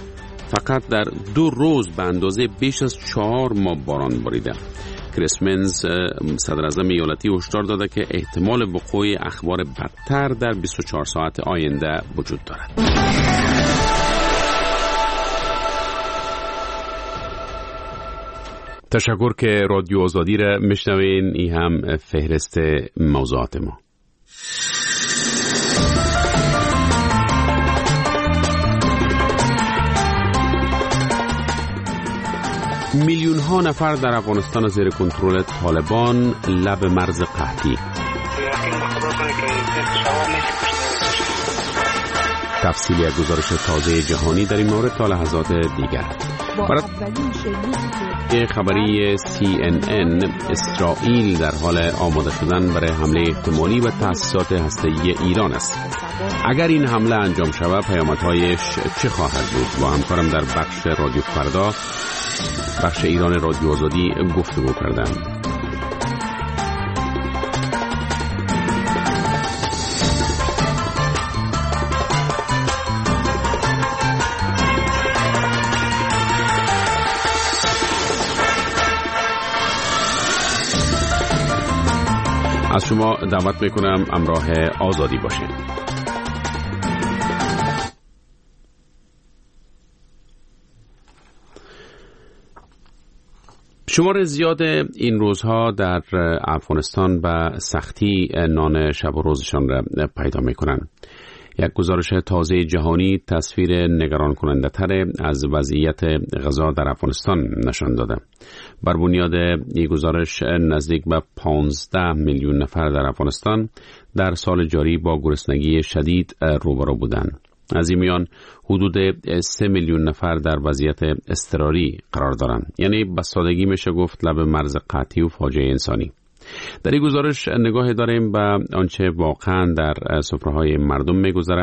فقط در دو روز به اندازه بیش از چهار ماه باران باریده. کریس منز صدر اعظم ایالتی هشدار داده که احتمال وقوع اخبار بدتر در بیست و چهار ساعت آینده وجود دارد. تشکر که رادیو آزادی را میشنوین. این هم فهرست موضوعات ما. میلیون ها نفر در افغانستان زیر کنترل طالبان لب مرز قحطی. تفصیل یک گزارش تازه جهانی در این مورد تا لحظات دیگر. برای خبری سی ان ان، اسرائیل در حال آماده شدن برای حمله احتمالی به تأسیسات هسته‌ای ایران است. اگر این حمله انجام شود پیامدهایش چه خواهد بود؟ با همکارم در بخش رادیو فردا، بخش ایران رادیو آزادی گفتگو کردم. از شما دعوت میکنم همراه آزادی باشید. شمار زیاد این روزها در افغانستان به سختی نان شب و روزشان را پیدا میکنند. یک گزارش تازه جهانی تصویر نگران کننده تر از وضعیت غذا در افغانستان نشان داده. بر بنیاد این گزارش نزدیک به پانزده میلیون نفر در افغانستان در سال جاری با گرسنگی شدید روبرو بودند. از این میان حدود سه میلیون نفر در وضعیت اضطراری قرار دارند. یعنی به سادگی میشه گفت لب مرز قحطی و فاجعه انسانی. در این گزارش نگاه داریم به آنچه واقعا در سفره‌های مردم میگذره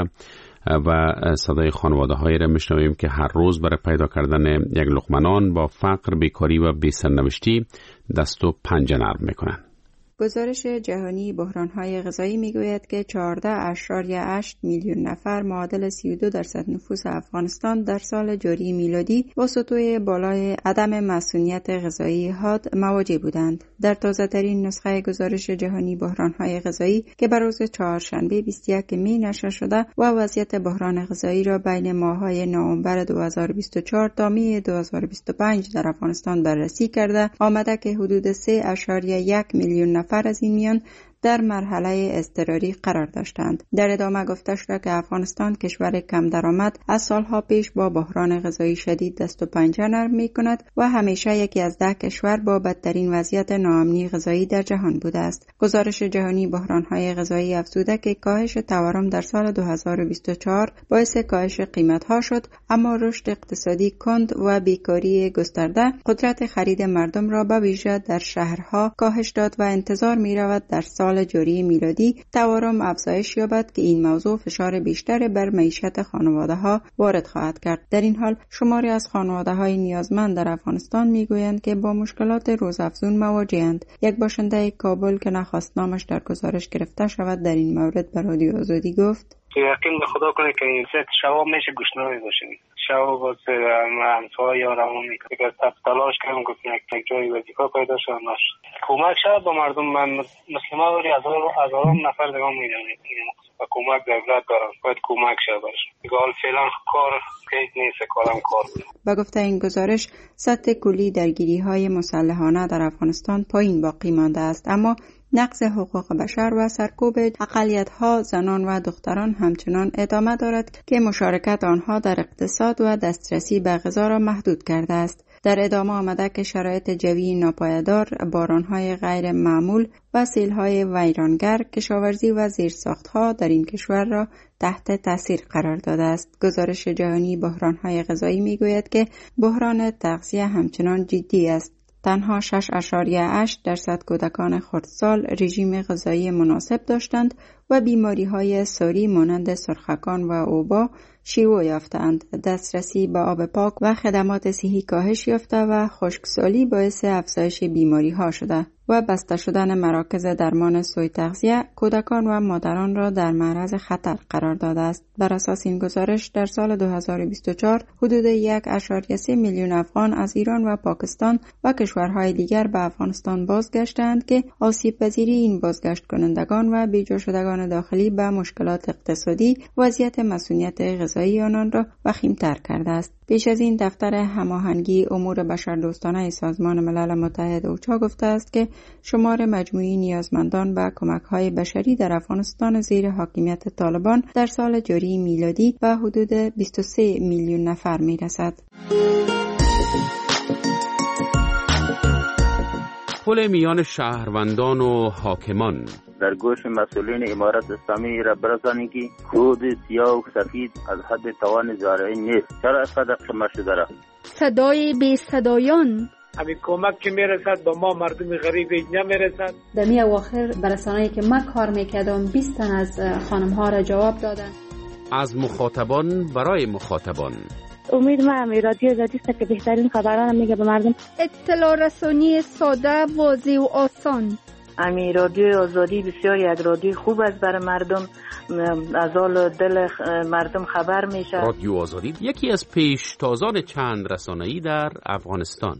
و صدای خانواده‌هایی را میشنویم که هر روز برای پیدا کردن یک لقمه نان با فقر، بیکاری و بی‌سرنوشتی دست و پنجه نرم میکنن. گزارش جهانی بحران‌های غذایی میگوید که چهارده اشاریه هشت میلیون نفر معادل سی و دو درصد نفوس افغانستان در سال جاری میلادی با سطوح بالای عدم مسئولیت غذایی حاد مواجه بودند. در تازه‌ترین نسخه گزارش جهانی بحران‌های غذایی که بر روز چهارشنبه بیست و یکم می نشر شده و وضعیت بحران غذایی را بین ماه‌های نوامبر دو هزار و بیست و چهار تا می دو هزار و بیست و پنج در افغانستان بررسی کرده، آمده که حدود سه اشاریه یک میلیون نفر نفر از این میان در مرحله اضطراری قرار داشتند. در ادامه گفته شده که افغانستان کشور کم درآمد از سالها پیش با بحران غذایی شدید دست و پنجه نرم می کند و همیشه یکی از ده کشور با بدترین وضعیت ناامنی غذایی در جهان بوده است. گزارش جهانی بحران‌های غذایی افزوده که کاهش تورم در سال دو هزار و بیست و چهار باعث کاهش قیمت‌ها شد، اما رشد اقتصادی کند و بیکاری گسترده قدرت خرید مردم را به ویژه در شهرها کاهش داد و انتظار می‌رود در سال جاری میلادی تورم افزایش یابد که این موضوع فشار بیشتر بر معیشت خانواده‌ها وارد خواهد کرد. در این حال شماری از خانواده‌های نیازمند در افغانستان میگویند که با مشکلات روزافزون مواجه‌اند. یک باشنده کابل که نخواست نامش در گزارش گرفته شود در این مورد به رادیو آزادی گفت: یقین به خدا کنه که این ست شواب میشه گوشنامی باشیم. شواب باز همسایه یا روان میکنه که تب تلاش کردم گفت یک جایی وظیفه پیدا شد نشد. کمک شد با مردم. من مسلمه وری هزاران نفر دیگه میدونید و کمک دولت دارن، باید کمک شد باش. حال فعلا کار کیت نیست، کارم کار بود. با گفته این گزارش سطح کلی درگیری های مسلحانه در افغانستان پایین باقی مانده است، اما نقض حقوق بشر و سرکوب اقلیت‌ها، زنان و دختران همچنان ادامه دارد که مشارکت آنها در اقتصاد و دسترسی به غذا را محدود کرده است. در ادامه آمده که شرایط جوی ناپایدار، باران‌های غیر معمول و سیل‌های ویرانگر، کشاورزی و زیرساخت‌ها در این کشور را تحت تاثیر قرار داده است. گزارش جهانی بحران‌های غذایی می‌گوید که بحران تغذیه همچنان جدی است. تنها شش اشاریه هشت درصد کودکان خردسال رژیم غذایی مناسب داشتند و بیماری‌های ساری مانند سرخکان و اوبا شیوع یافتند. دسترسی به آب پاک و خدمات صحی کاهش یافته و خشکسالی باعث افزایش بیماری‌ها شده و بسته شدن مراکز درمان سوء تغذیه کودکان و مادران را در معرض خطر قرار داده است. بر اساس این گزارش در سال دو هزار و بیست و چهار حدود یک اشاریه سه میلیون افغان از ایران و پاکستان و کشورهای دیگر به افغانستان بازگشتند که آسیب پذیری این بازگشت کنندگان و بیجا شدگان افغان داخلی به مشکلات اقتصادی، وضعیت مسئولیت غذایی آنان را وخیم‌تر کرده است. پیش از این دفتر هماهنگی امور بشردوستانه سازمان ملل متحد اوچا گفته است که شمار مجموعی نیازمندان به کمک‌های بشری در افغانستان زیر حاکمیت طالبان در سال جاری میلادی به حدود بیست و سه میلیون نفر می‌رسد. پل میان شهروندان و حاکمان در گوش مسئولین امارت اسلامی را برسانید که کود سیاه و سفید از حد توان زارعی نیست. چرا اینقدر قمه شده را؟ صدای بی صدایان همین کمک که میرسد به ما مردم غریب نمیرسد. در می اواخر برسانه‌ای که من کار میکردم بیست تن از خانم ها را جواب دادن. از مخاطبان برای مخاطبان. امید ما هم رادیو آزادی است که بهترین خبران میگه به مردم. اطلاع رسانی ساده، واضح و آسان. امی رادیو آزادی بسیار یک رادیو خوب است برای مردم، از حال دل مردم خبر میشه. رادیو آزادی یکی از پیشتازان چند رسانه‌ای در افغانستان.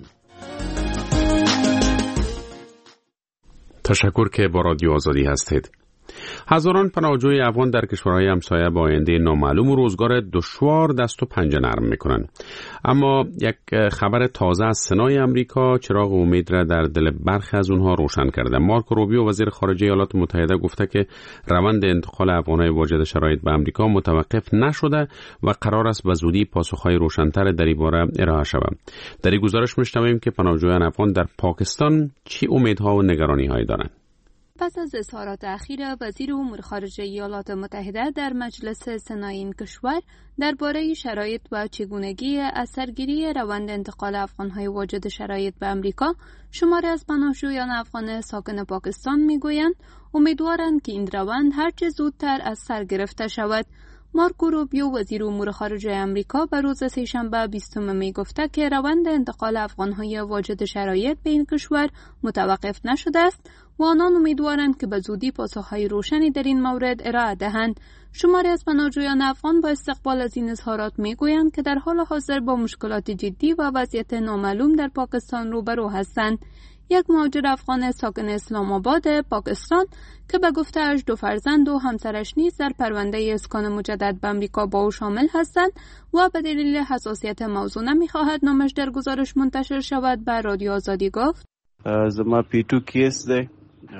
تشکر که با رادیو آزادی هستید. هزاران پناهجوی افغان در کشورهای همسایه با آینده نامعلوم و روزگار دشوار دست و پنجه نرم میکنند. اما یک خبر تازه از سنای امریکا چراغ امید را در دل برخی از اونها روشن کرده. مارکو روبیو وزیر خارجه ایالات متحده گفته که روند انتقال افغانای واجد شرایط به امریکا متوقف نشده و قرار است به زودی پاسخهای روشن‌تر در این باره ارائه شود. در این گزارش می‌شنویم که پناهجویان افغان در پاکستان چی امیدها و نگرانی‌هایی دارند. پس از اظهارات اخیر وزیر امور خارجه ایالات متحده در مجلس سنای این کشور درباره شرایط و چگونگی اثرگیری روند انتقال افغان‌های واجد شرایط به امریکا، شماری از پناهجویان افغان ساکن پاکستان میگویند امیدوارند که این روند هرچه زودتر از سر گرفته شود. مارکو روبیو وزیر امور خارجه امریکا به روز سه‌شنبه بیستم می گفته که روند انتقال افغان‌های واجد شرایط به این کشور متوقف نشده است و آنان امیدوارند که به زودی پاسخ‌های روشنی در این مورد ارائه دهند. شماری از پناهجویان افغان با استقبال از این اظهارات میگویند که در حال حاضر با مشکلات جدی و وضعیت نامعلوم در پاکستان روبرو هستند. یک مهاجر افغان ساکن اسلام آباد پاکستان که به گفته‌اش دو فرزند و همسرش نیز در پرونده اسکان مجدد به امریکا با او شامل هستند و به دلیل حساسیت موضوع نمی‌خواهد نامش در گزارش منتشر شود، به رادیو آزادی گفت: زما پیتو کیس ده.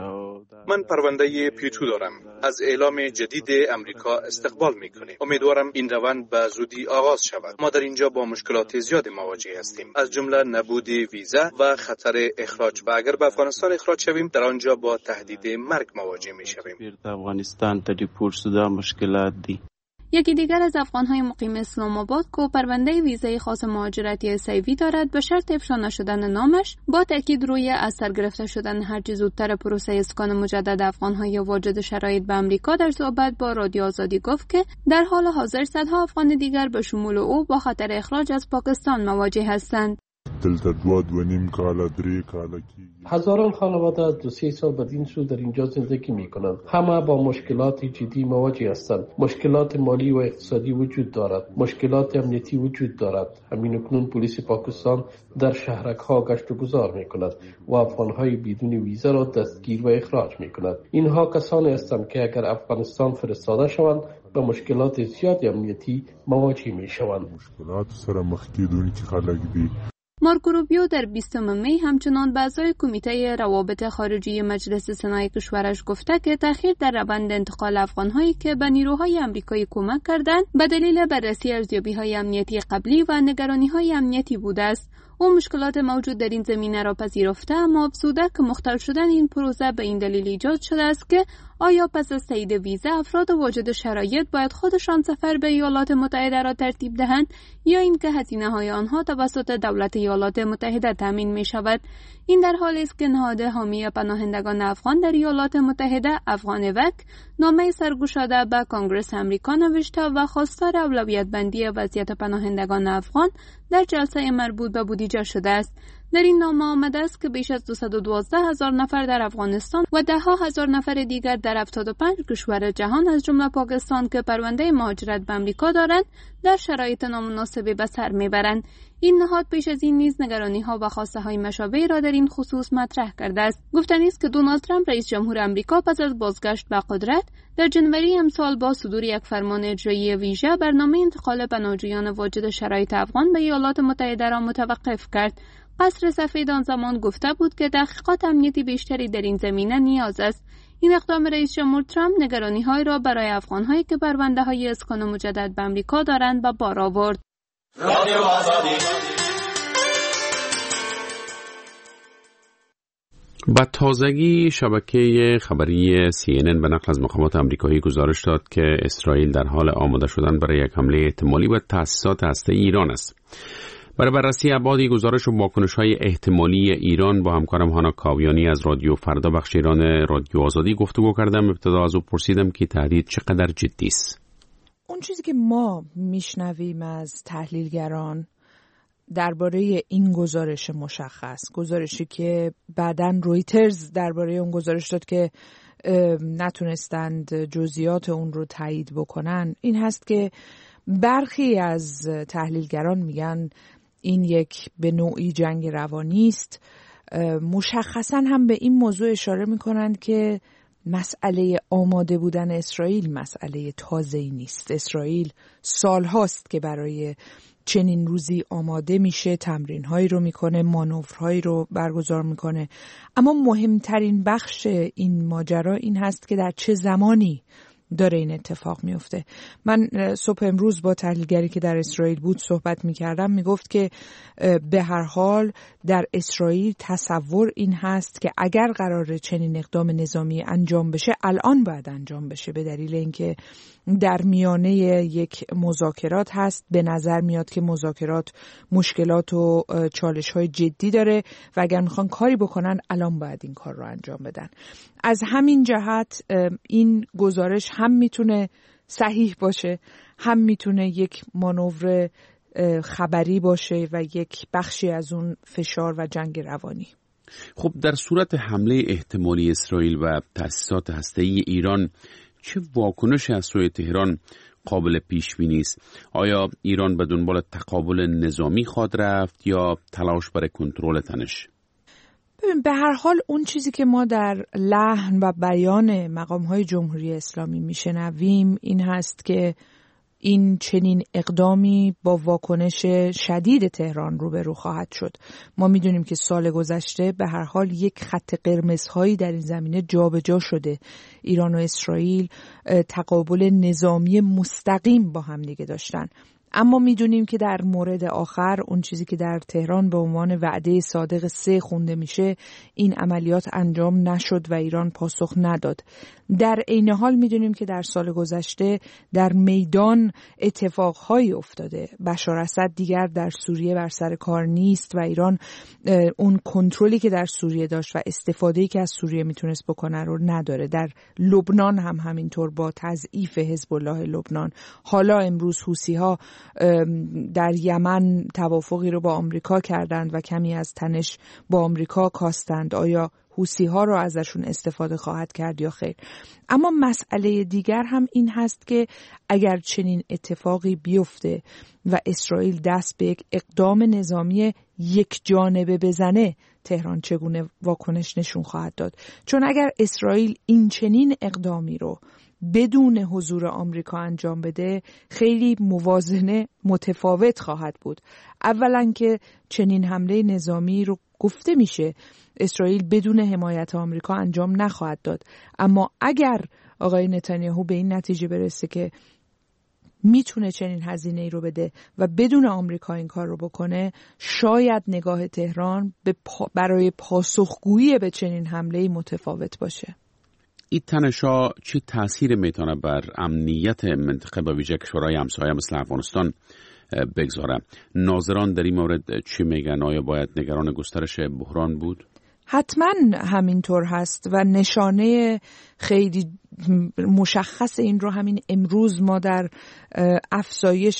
من پرونده پیتو دارم. از اعلام جدید امریکا استقبال میکنیم. امیدوارم این روند به زودی آغاز شود. ما در اینجا با مشکلات زیادی مواجه هستیم، از جمله نبود ویزا و خطر اخراج. و اگر به افغانستان اخراج شویم در آنجا با تهدید مرگ مواجه میشویم. افغانستان ته دیپورت شده مشکلات دی. یکی دیگر از افغان‌های مقیم اسلام آباد که پرونده ویزای خاص مهاجرتی اس ای وی دارد به شرط افشا نشدن نامش، با تاکید روی از سر گرفته شدن هرچه زودتر پروسه اسکان مجدد افغان‌های واجد شرایط به آمریکا در صحبت با رادیو آزادی گفت که در حال حاضر صدها افغان دیگر به شمول او با خطر اخراج از پاکستان مواجه هستند. دلته دو دو نیم کاله درې کاله کیږي. هزاران خانواده از دو سه سال بدین سو در اینجا زندگی می کنند. همه با مشکلات جدی مواجه هستند. مشکلات مالی و اقتصادی وجود دارد. مشکلات امنیتی وجود دارد. همین اکنون پلیس پاکستان در شهرک ها گشت و گذار می کند و افغانهای بدون ویزا را دستگیر و اخراج می کند. اینها کسانی هستند که اگر افغانستان فرستاده شوند به مشکلات زیاد امنیتی مواجه می شوند. مشکلات سره مخ کیدونکي خلک دي. مارکو روبیو در بیستم می همچنان به اعضای کمیته روابط خارجی مجلس سنای کشورش گفته که تأخیر در روند انتقال افغان‌هایی که به نیروهای آمریکایی کمک کردند به دلیل بررسی ارزیابی‌های امنیتی قبلی و نگرانی‌های امنیتی بوده است. او مشکلات موجود در این زمینه را پذیرفته، اما افزوده که مختل شدن این پروسه به این دلیل ایجاد شده است که آیا پس از تایید ویزا افراد واجد شرایط باید خودشان سفر به ایالات متحده را ترتیب دهند یا اینکه هزینه‌های آنها توسط دولت ایالات متحده تامین می شود. این در حالی است که نهاد حامی پناهندگان افغان در ایالات متحده افغان وک نامه سرگشاده به کنگره آمریکا نوشته و خواستار اولویت بندی وضعیت پناهندگان افغان در جلسه مربوط به بودجه شده است. در این نامه آمده است که بیش از دویست و دوازده هزار نفر در افغانستان و ده ها هزار نفر دیگر در هفتاد و پنج کشور جهان از جمله پاکستان که پرونده مهاجرت به آمریکا دارند در شرایط نامناسبی به سر میبرند. این نهاد پیش از این نیز نگرانی‌ها و خواسته‌های مشابه را در این خصوص مطرح کرده است. گفتنی است که دونالد ترامپ رئیس جمهور آمریکا پس از بازگشت به قدرت در جنوری امسال با صدور یک فرمان اجرایی ویژه برنامه انتقال پناهجویان واجد شرایط افغان به ایالات متحده را متوقف کرد. قصر سفید آن زمان گفته بود که تحقیقات امنیتی بیشتری در این زمینه نیاز است. این اقدام رئیس جمهور ترامپ نگرانی‌های را برای افغان‌هایی که پرونده‌های اسکان مجدد به آمریکا دارند به بار آورد. با تازگی شبکه خبری سی ان ان به نقل از مقامات آمریکایی گزارش داد که اسرائیل در حال آماده شدن برای یک حمله احتمالی به تأسیسات هسته‌ای ایران است. برای بررسی ابعاد گزارش و واکنش‌های احتمالی ایران با همکارم هانا کاویانی از رادیو فردا بخش ایران رادیو آزادی گفتگو کردم. ابتدا از او پرسیدم که تهدید چقدر جدی است. اون چیزی که ما میشنویم از تحلیلگران درباره این گزارش مشخص، گزارشی که بعداً رویترز درباره اون گزارش داد که نتونستند جزئیات اون رو تایید بکنن، این هست که برخی از تحلیلگران میگن این یک به نوعی جنگ روانی است. مشخصاً هم به این موضوع اشاره میکنند که مسئله آماده بودن اسرائیل مسئله تازه‌ای نیست. اسرائیل سالهاست که برای چنین روزی آماده میشه، تمرین‌هایی رو میکنه، مانورهایی رو برگزار میکنه، اما مهمترین بخش این ماجرا این هست که در چه زمانی داره این اتفاق میفته. من صبح امروز با تحلیلگری که در اسرائیل بود صحبت میکردم، میگفت که به هر حال در اسرائیل تصور این هست که اگر قراره چنین اقدام نظامی انجام بشه الان باید انجام بشه، به دلیل اینکه در میانه یک مذاکرات هست. به نظر میاد که مذاکرات مشکلات و چالش های جدی داره و اگر میخوان کاری بکنن الان باید این کار رو انجام بدن. از همین جهت این گزارش هم میتونه صحیح باشه، هم میتونه یک مانور خبری باشه و یک بخشی از اون فشار و جنگ روانی. خب در صورت حمله احتمالی اسرائیل و تأسیسات هسته‌ای ایران چه واکنشی از سوی تهران قابل پیش بینی است؟ آیا ایران به دنبال تقابل نظامی خواهد رفت یا تلاش برای کنترل تنش؟ ببین، به هر حال اون چیزی که ما در لحن و بیان مقام‌های جمهوری اسلامی میشنویم این هست که این چنین اقدامی با واکنش شدید تهران روبرو خواهد شد. ما میدونیم که سال گذشته به هر حال یک خط قرمزهایی در این زمینه جابجا شده. ایران و اسرائیل تقابل نظامی مستقیم با هم دیگه داشتن. اما میدونیم که در مورد آخر اون چیزی که در تهران به عنوان وعده صادق سه خونده میشه، این عملیات انجام نشد و ایران پاسخ نداد. در عین حال میدونیم که در سال گذشته در میدان اتفاقهایی افتاده. بشار اسد دیگر در سوریه بر سر کار نیست و ایران اون کنترلی که در سوریه داشت و استفاده‌ای که از سوریه میتونست بکنه رو نداره. در لبنان هم همینطور با تضعیف حزب الله لبنان. حالا امروز حوثی‌ها در یمن توافقی رو با آمریکا کردند و کمی از تنش با آمریکا کاستند. آیا حوثی‌ها رو ازشون استفاده خواهد کرد یا خیر؟ اما مسئله دیگر هم این هست که اگر چنین اتفاقی بیفته و اسرائیل دست به یک اقدام نظامی یک جانبه بزنه، تهران چگونه واکنش نشون خواهد داد؟ چون اگر اسرائیل این چنین اقدامی رو بدون حضور آمریکا انجام بده، خیلی موازنه متفاوت خواهد بود. اولا که چنین حمله نظامی رو گفته میشه اسرائیل بدون حمایت آمریکا انجام نخواهد داد، اما اگر آقای نتانیاهو به این نتیجه برسه که میتونه چنین هزینه‌ای رو بده و بدون آمریکا این کار رو بکنه، شاید نگاه تهران به پا برای پاسخگویی به چنین حمله‌ای متفاوت باشه. این تنش‌ها چه تأثیر میتونه بر امنیت منطقه به ویژه کشورهای همسایه مثل افغانستان بگذاره؟ ناظران در این مورد چی میگن؟ آیا باید نگران گسترش بحران بود؟ حتما همینطور هست و نشانه خیلی مشخص این رو همین امروز ما در افزایش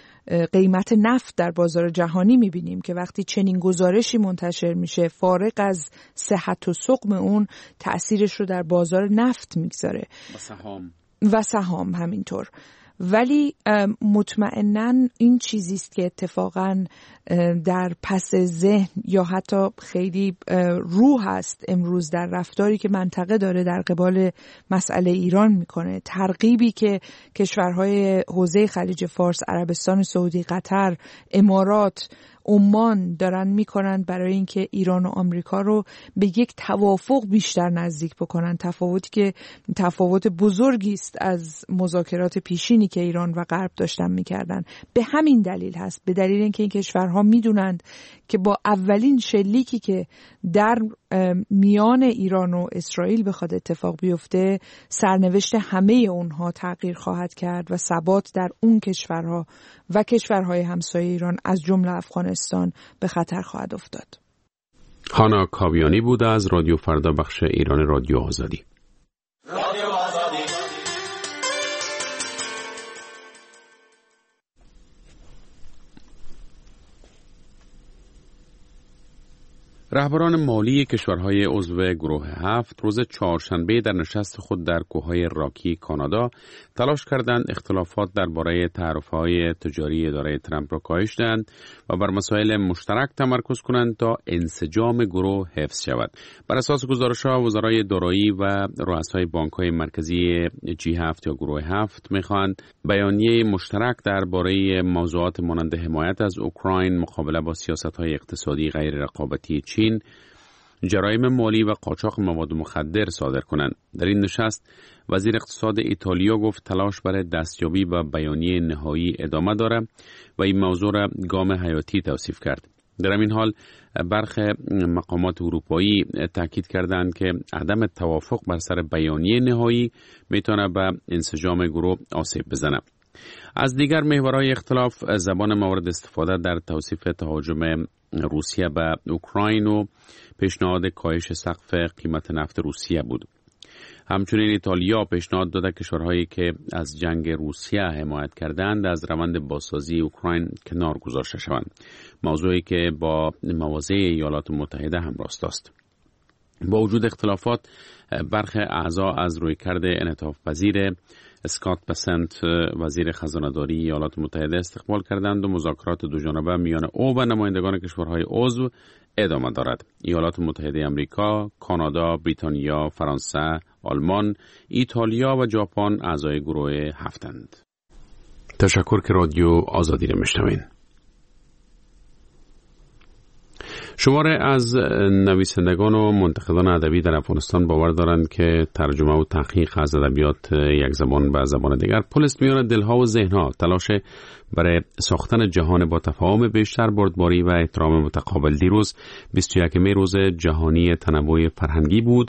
قیمت نفت در بازار جهانی میبینیم که وقتی چنین گزارشی منتشر میشه، فارغ از صحت و سقم اون، تأثیرش رو در بازار نفت میگذاره و سهام و سهام همینطور. ولی مطمئناً این چیزی است که اتفاقاً در پس ذهن یا حتی خیلی رو هست امروز در رفتاری که منطقه داره در قبال مسئله ایران میکنه. ترغیبی که کشورهای حوزه خلیج فارس، عربستان سعودی، قطر، امارات، عمان دارن میکنن برای اینکه ایران و آمریکا رو به یک توافق بیشتر نزدیک بکنن، تفاوتی که تفاوت بزرگی است از مذاکرات پیشینی که ایران و غرب داشتن میکردن. به همین دلیل هست، به دلیل اینکه این کشورها میدونند که با اولین شلیکی که در میان ایران و اسرائیل بخواد اتفاق بیفته، سرنوشت همه اونها تغییر خواهد کرد و ثبات در اون کشورها و کشورهای همسایه ایران از جمله افغانستان به خطر خواهد افتاد. هانا کاویانی بود از رادیو فردا، بخش ایران رادیو آزادی. رادیو آزادی. رهبران مالی کشورهای عضو گروه هفت روز چهارشنبه در نشست خود در کوههای راکی کانادا تلاش کردند اختلافات درباره تعرفه‌های تجاری اداره ترامپ را کاهش دهند و بر مسائل مشترک تمرکز کنند تا انسجام گروه حفظ شود. بر اساس گزارش‌ها، وزرای دارایی و رؤسای بانک‌های مرکزی جی هفت یا گروه هفت می‌خواهند بیانیه مشترک درباره موضوعات مانند حمایت از اوکراین، مقابله با سیاست‌های اقتصادی غیر رقابتی چین، جرایم مالی و قاچاق مواد مخدر صادر کنند. در این نشست وزیر اقتصاد ایتالیا گفت تلاش برای دستیابی به بیانیه نهایی ادامه دارد و این موضوع را گام حیاتی توصیف کرد. در این حال برخی مقامات اروپایی تاکید کردند که عدم توافق بر سر بیانیه نهایی میتونه به انسجام گروه آسیب بزنه. از دیگر محورهای اختلاف زبان مورد استفاده در توصیف تهاجم روسیه به اوکراین و پیشنهاد کاهش سقف قیمت نفت روسیه بود. همچنین ایتالیا پیشنهاد داده کشورهایی که از جنگ روسیه حمایت کردند از روند بازسازی اوکراین کنار گذاشته شوند، موضوعی که با مواضع ایالات متحده همراه است. با وجود اختلافات، برخی اعضا از رویکرد انعطاف پذیر اسکات بسنت وزیر خزانه‌داری ایالات متحده استقبال کردند و مذاکرات دوجانبه میان او و نمایندگان کشورهای عضو ادامه دارد. ایالات متحده آمریکا، کانادا، بریتانیا، فرانسه، آلمان، ایتالیا و ژاپن اعضای گروه هفتند. تشکر که رادیو آزادی را میشنوین. شماره از نویسندگان و منتقدان ادبی در افغانستان باور دارند که ترجمه و تحقیق از ادبیات یک زبان به زبان دیگر پل است میان دلها و ذهنها. تلاش برای ساختن جهان با تفاهم بیشتر، بردباری و احترام متقابل. دیروز بیست و یکم روز جهانی تنوع فرهنگی بود.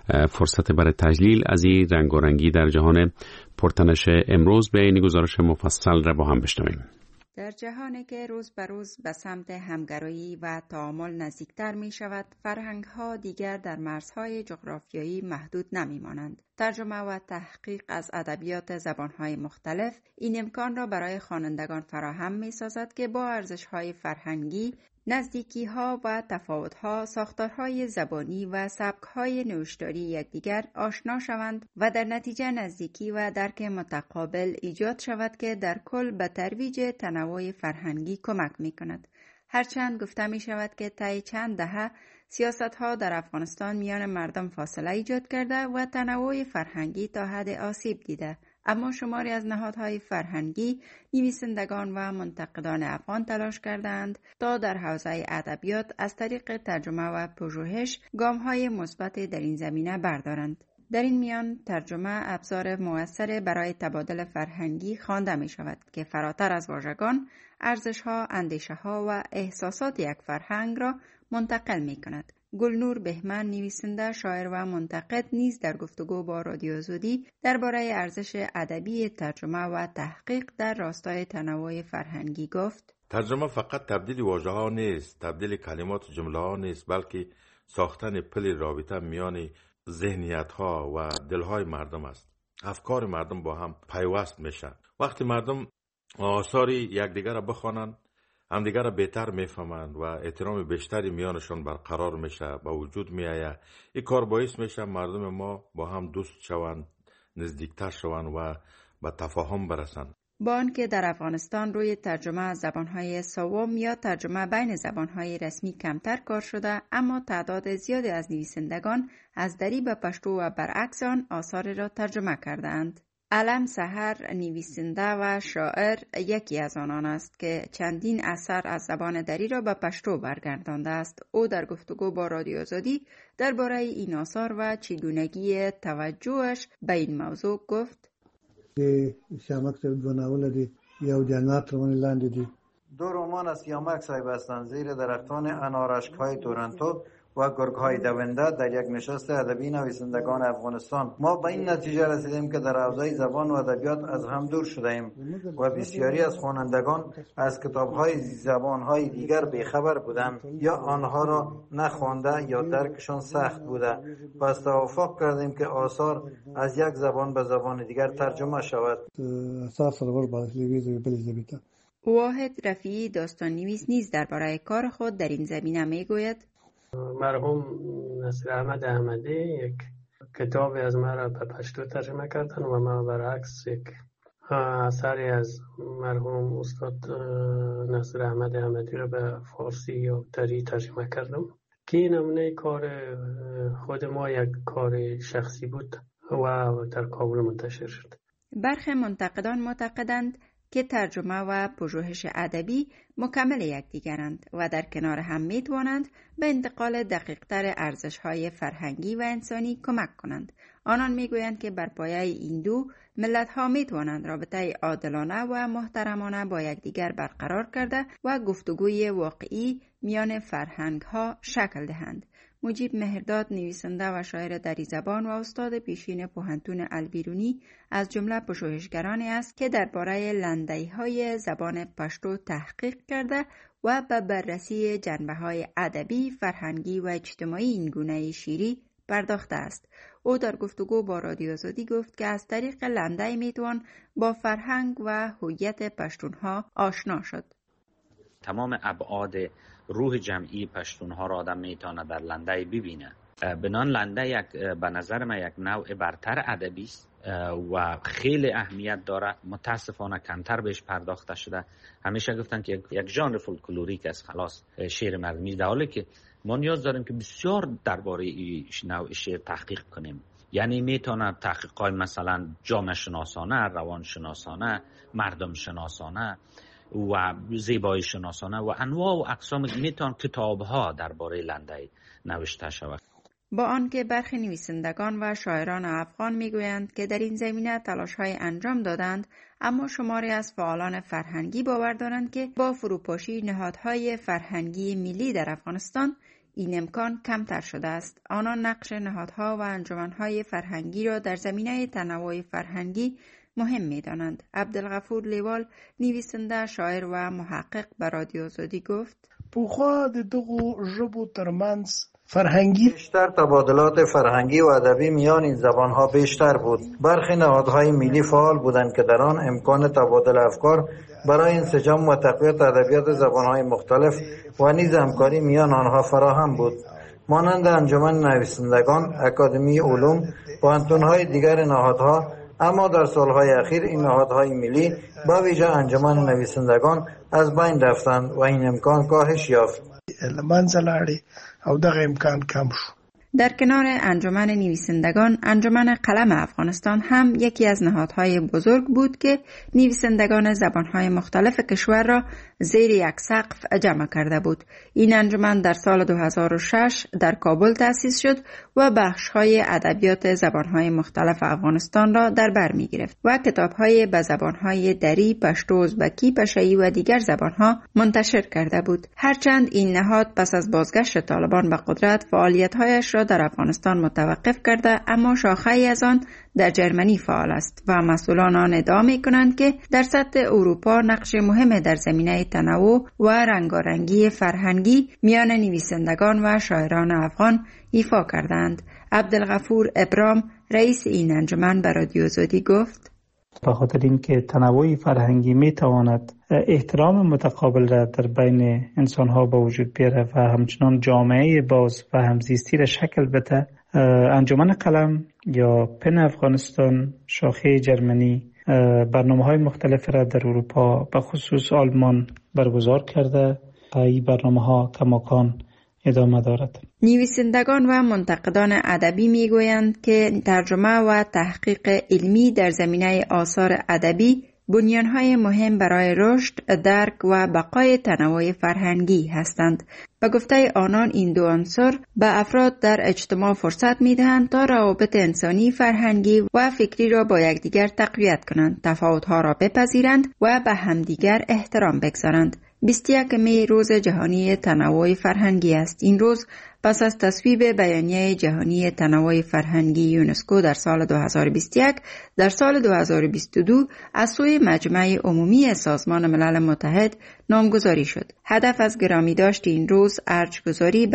فرصت برای تجلیل از این رنگارنگی در جهان پرتنش امروز به این گزارش مفصل را با هم بشنویم. در جهانی که روز به روز به سمت همگرایی و تعامل نزدیکتر می شود، فرهنگ ها دیگر در مرزهای جغرافیایی محدود نمی مانند. ترجمه و تحقیق از ادبیات زبانهای مختلف این امکان را برای خوانندگان فراهم می سازد که با ارزش های فرهنگی، نزدیکی ها و تفاوت ها، ساختارهای زبانی و سبک های نوشتاری یکدیگر آشنا شوند و در نتیجه نزدیکی و درک متقابل ایجاد شود که در کل به ترویج تنوع فرهنگی کمک می کند. هرچند گفته می شود که طی چند دهه سیاست ها در افغانستان میان مردم فاصله ایجاد کرده و تنوع فرهنگی تا حد آسیب دیده، اما شماری از نهادهای فرهنگی، نویسندگان و منتقدان افغان تلاش کردند تا در حوزه ادبیات از طریق ترجمه و پژوهش گام‌های مثبت در این زمینه بردارند. در این میان ترجمه ابزار مؤثر برای تبادل فرهنگی خوانده می شود که فراتر از واژگان، ارزش‌ها، اندیشه‌ها و احساسات یک فرهنگ را منتقل می کند. گلنور بهمن، نویسنده، شاعر و منتقد، نیز در گفتگو با رادیو آزادی درباره ارزش ادبی ترجمه و تحقیق در راستای تنوع فرهنگی گفت: ترجمه فقط تبدیل واژه‌ها نیست، تبدیل کلمات و جمله‌ها نیست، بلکه ساختن پل رابطه میان ذهنیت‌ها و دل‌های مردم است. افکار مردم با هم پیوست میشن. وقتی مردم آثاری یکدیگر را بخوانند، همدیگر را بهتر میفهمند و احترام بیشتری میانشان برقرار میشه، با وجود میآید. این کار باعث میشه مردم ما با هم دوست شوند، نزدیکتر شوند و به تفاهم برسند. با آنکه در افغانستان روی ترجمه از زبانهای سوم یا ترجمه بین زبانهای رسمی کمتر کار شده، اما تعداد زیادی از نویسندگان از دری به پشتو و برعکس آن آثار را ترجمه کردند. علم سحر نویسنده و شاعر یکی از آنان است که چندین اثر از زبان دری را به پشتو برگردانده است. او در گفتگو با رادیو آزادی درباره این آثار و چگونگی توجهش به این موضوع گفت: که شامک صاحب دو ناول دی یو جنات روان لاندې دی. دو رمان از شامک صاحب هستند زیر درختان انارشک‌های تورنتو و گرگ‌های دونده در یک نشست ادبی نویسندگان افغانستان. ما به این نتیجه رسیدیم که در حوزه زبان و ادبیات از هم دور شده‌ایم و بسیاری از خوانندگان از کتاب‌های زبان‌های دیگر بیخبر بودند یا آنها را نخوانده یا درکشان سخت بوده. پس توافق کردیم که آثار از یک زبان به زبان دیگر ترجمه شود. واحد رفیعی داستان نویس نیز درباره کار خود در این زمینه میگوید: مرحوم نصیر احمد احمدی یک کتابی از ما را به پشتو ترجمه کردن و ما برعکس یک اثری از مرحوم استاد نصیر احمد احمدی را به فارسی یا دری ترجمه کردم که نمونه کار خود ما یک کار شخصی بود و در کابل منتشر شد. برخی منتقدان معتقدند که ترجمه و پژوهش ادبی مکمل یکدیگرند و در کنار هم میتوانند به انتقال دقیق‌تر ارزش‌های فرهنگی و انسانی کمک کنند. آنان میگویند که بر پایه این دو ملت‌ها میتوانند رابطه عادلانه و محترمانه با یکدیگر برقرار کرده و گفتگوی واقعی میان فرهنگ‌ها شکل دهند. مجیب مهرداد نویسنده و شاعر دری زبان و استاد پیشین پوهنتون البیرونی از جمله پژوهشگرانی است که درباره لندی‌های زبان پشتو تحقیق کرده و به بررسی جنبه‌های ادبی، فرهنگی و اجتماعی این گونه شیری پرداخته است. او در گفتگو با رادیو آزادی گفت که از طریق لندی میتوان با فرهنگ و هویت پشتونها آشنا شد. تمام ابعاد روح جمعی پشتونها را آدم میتونه در لنده ببینه. بنان لنده یک به نظر من یک نوع برتر ادبی است و خیلی اهمیت داره. متاسفانه کمتر بهش پرداخته شده. همیشه گفتن که یک ژانر فولکلوریک است خلاص شعر مردمی، در حالی که ما نیاز داریم که بسیار درباره این نوع شعر تحقیق کنیم. یعنی میتونه تحقیقات مثلا جامعه شناسانه، روان شناسانه، مردم شناسانه و زیبایی شناسانه و انواع و اقسام میتون کتاب‌ها درباره لنده نوشته شود. با آنکه برخی نویسندگان و شاعران افغان میگویند که در این زمینه تلاش‌های انجام دادند، اما شماری از فعالان فرهنگی باور دارند که با فروپاشی نهادهای فرهنگی ملی در افغانستان این امکان کمتر شده است. آنان نقش نهادها و انجمنهای فرهنگی را در زمینه تنوع فرهنگی مهم می‌دانند. عبدالغفور لیوال نویسنده، شاعر و محقق به رادیو آزادی گفت: پخوا د دغو ژبو ترمنځ فرهنگی بیشتر تبادلات فرهنگی و ادبی میان این زبانها بیشتر بود. برخی نهادهای ملی فعال بودند که در آن امکان تبادل افکار برای انسجام و تقویت ادبیات زبانهای مختلف و نیز همکاری میان آنها فراهم بود، مانند انجمن نویسندگان، اکادمی علوم، پوهنتون‌های دیگر نهادها. اما در سالهای اخیر این نهادهای ملی با ویژه انجمن نویسندگان از بین رفتند و این امکان کاهش یافت. لمنځه لاړې او دغه امکان کم شو. در کنار انجمن نویسندگان، انجمن قلم افغانستان هم یکی از نهادهای بزرگ بود که نویسندگان زبانهای مختلف کشور را زیر یک سقف جمع کرده بود. این انجمن در سال دو هزار و شش در کابل تأسیس شد و بخش‌های ادبیات زبانهای مختلف افغانستان را در بر می‌گرفت و کتاب‌های به زبانهای دری، پشتو، ازبکی، پشایی و دیگر زبانها منتشر کرده بود. هرچند این نهاد پس از بازگشت طالبان به قدرت فعالیت‌هایش را در افغانستان متوقف کرده، اما شاخه‌ای از آن در جرمنی فعال است و مسئولان آن ادعا می‌کنند که در سطح اروپا نقش مهم در زمینه تنوع و رنگارنگی فرهنگی میان نویسندگان و شاعران افغان ایفا کردند. عبدالغفور ابرام رئیس این انجمن به رادیو آزادی گفت: به خاطر اینکه تنوع فرهنگی میتواند احترام متقابل را در بین انسانها به وجود بیاره و همچنان جامعه باز و همزیستی را شکل بده، انجمن قلم یا پن افغانستان شاخه جرمنی برنامه‌های مختلف را در اروپا به خصوص آلمان برگزار کرده و این برنامه‌ها کماکان ادامه دارد. نویسندگان و منتقدان ادبی میگویند که ترجمه و تحقیق علمی در زمینه آثار ادبی بنیانهای مهم برای رشد، درک و بقای تنوع فرهنگی هستند. به گفته آنان این دو عنصر به افراد در اجتماع فرصت میدهند تا روابط انسانی، فرهنگی و فکری را با یکدیگر تقویت کنند، تفاوت‌ها را بپذیرند و به همدیگر احترام بگذارند. بیست و یکم می روز جهانی تنوع فرهنگی است. این روز پس از تصویب بیانیه جهانی تنوع فرهنگی یونسکو در سال دو هزار و بیست و یک در سال دو هزار و بیست و دو از سوی مجمع عمومی سازمان ملل متحد نامگذاری شد. هدف از گرامی داشت این روز ارجگذاری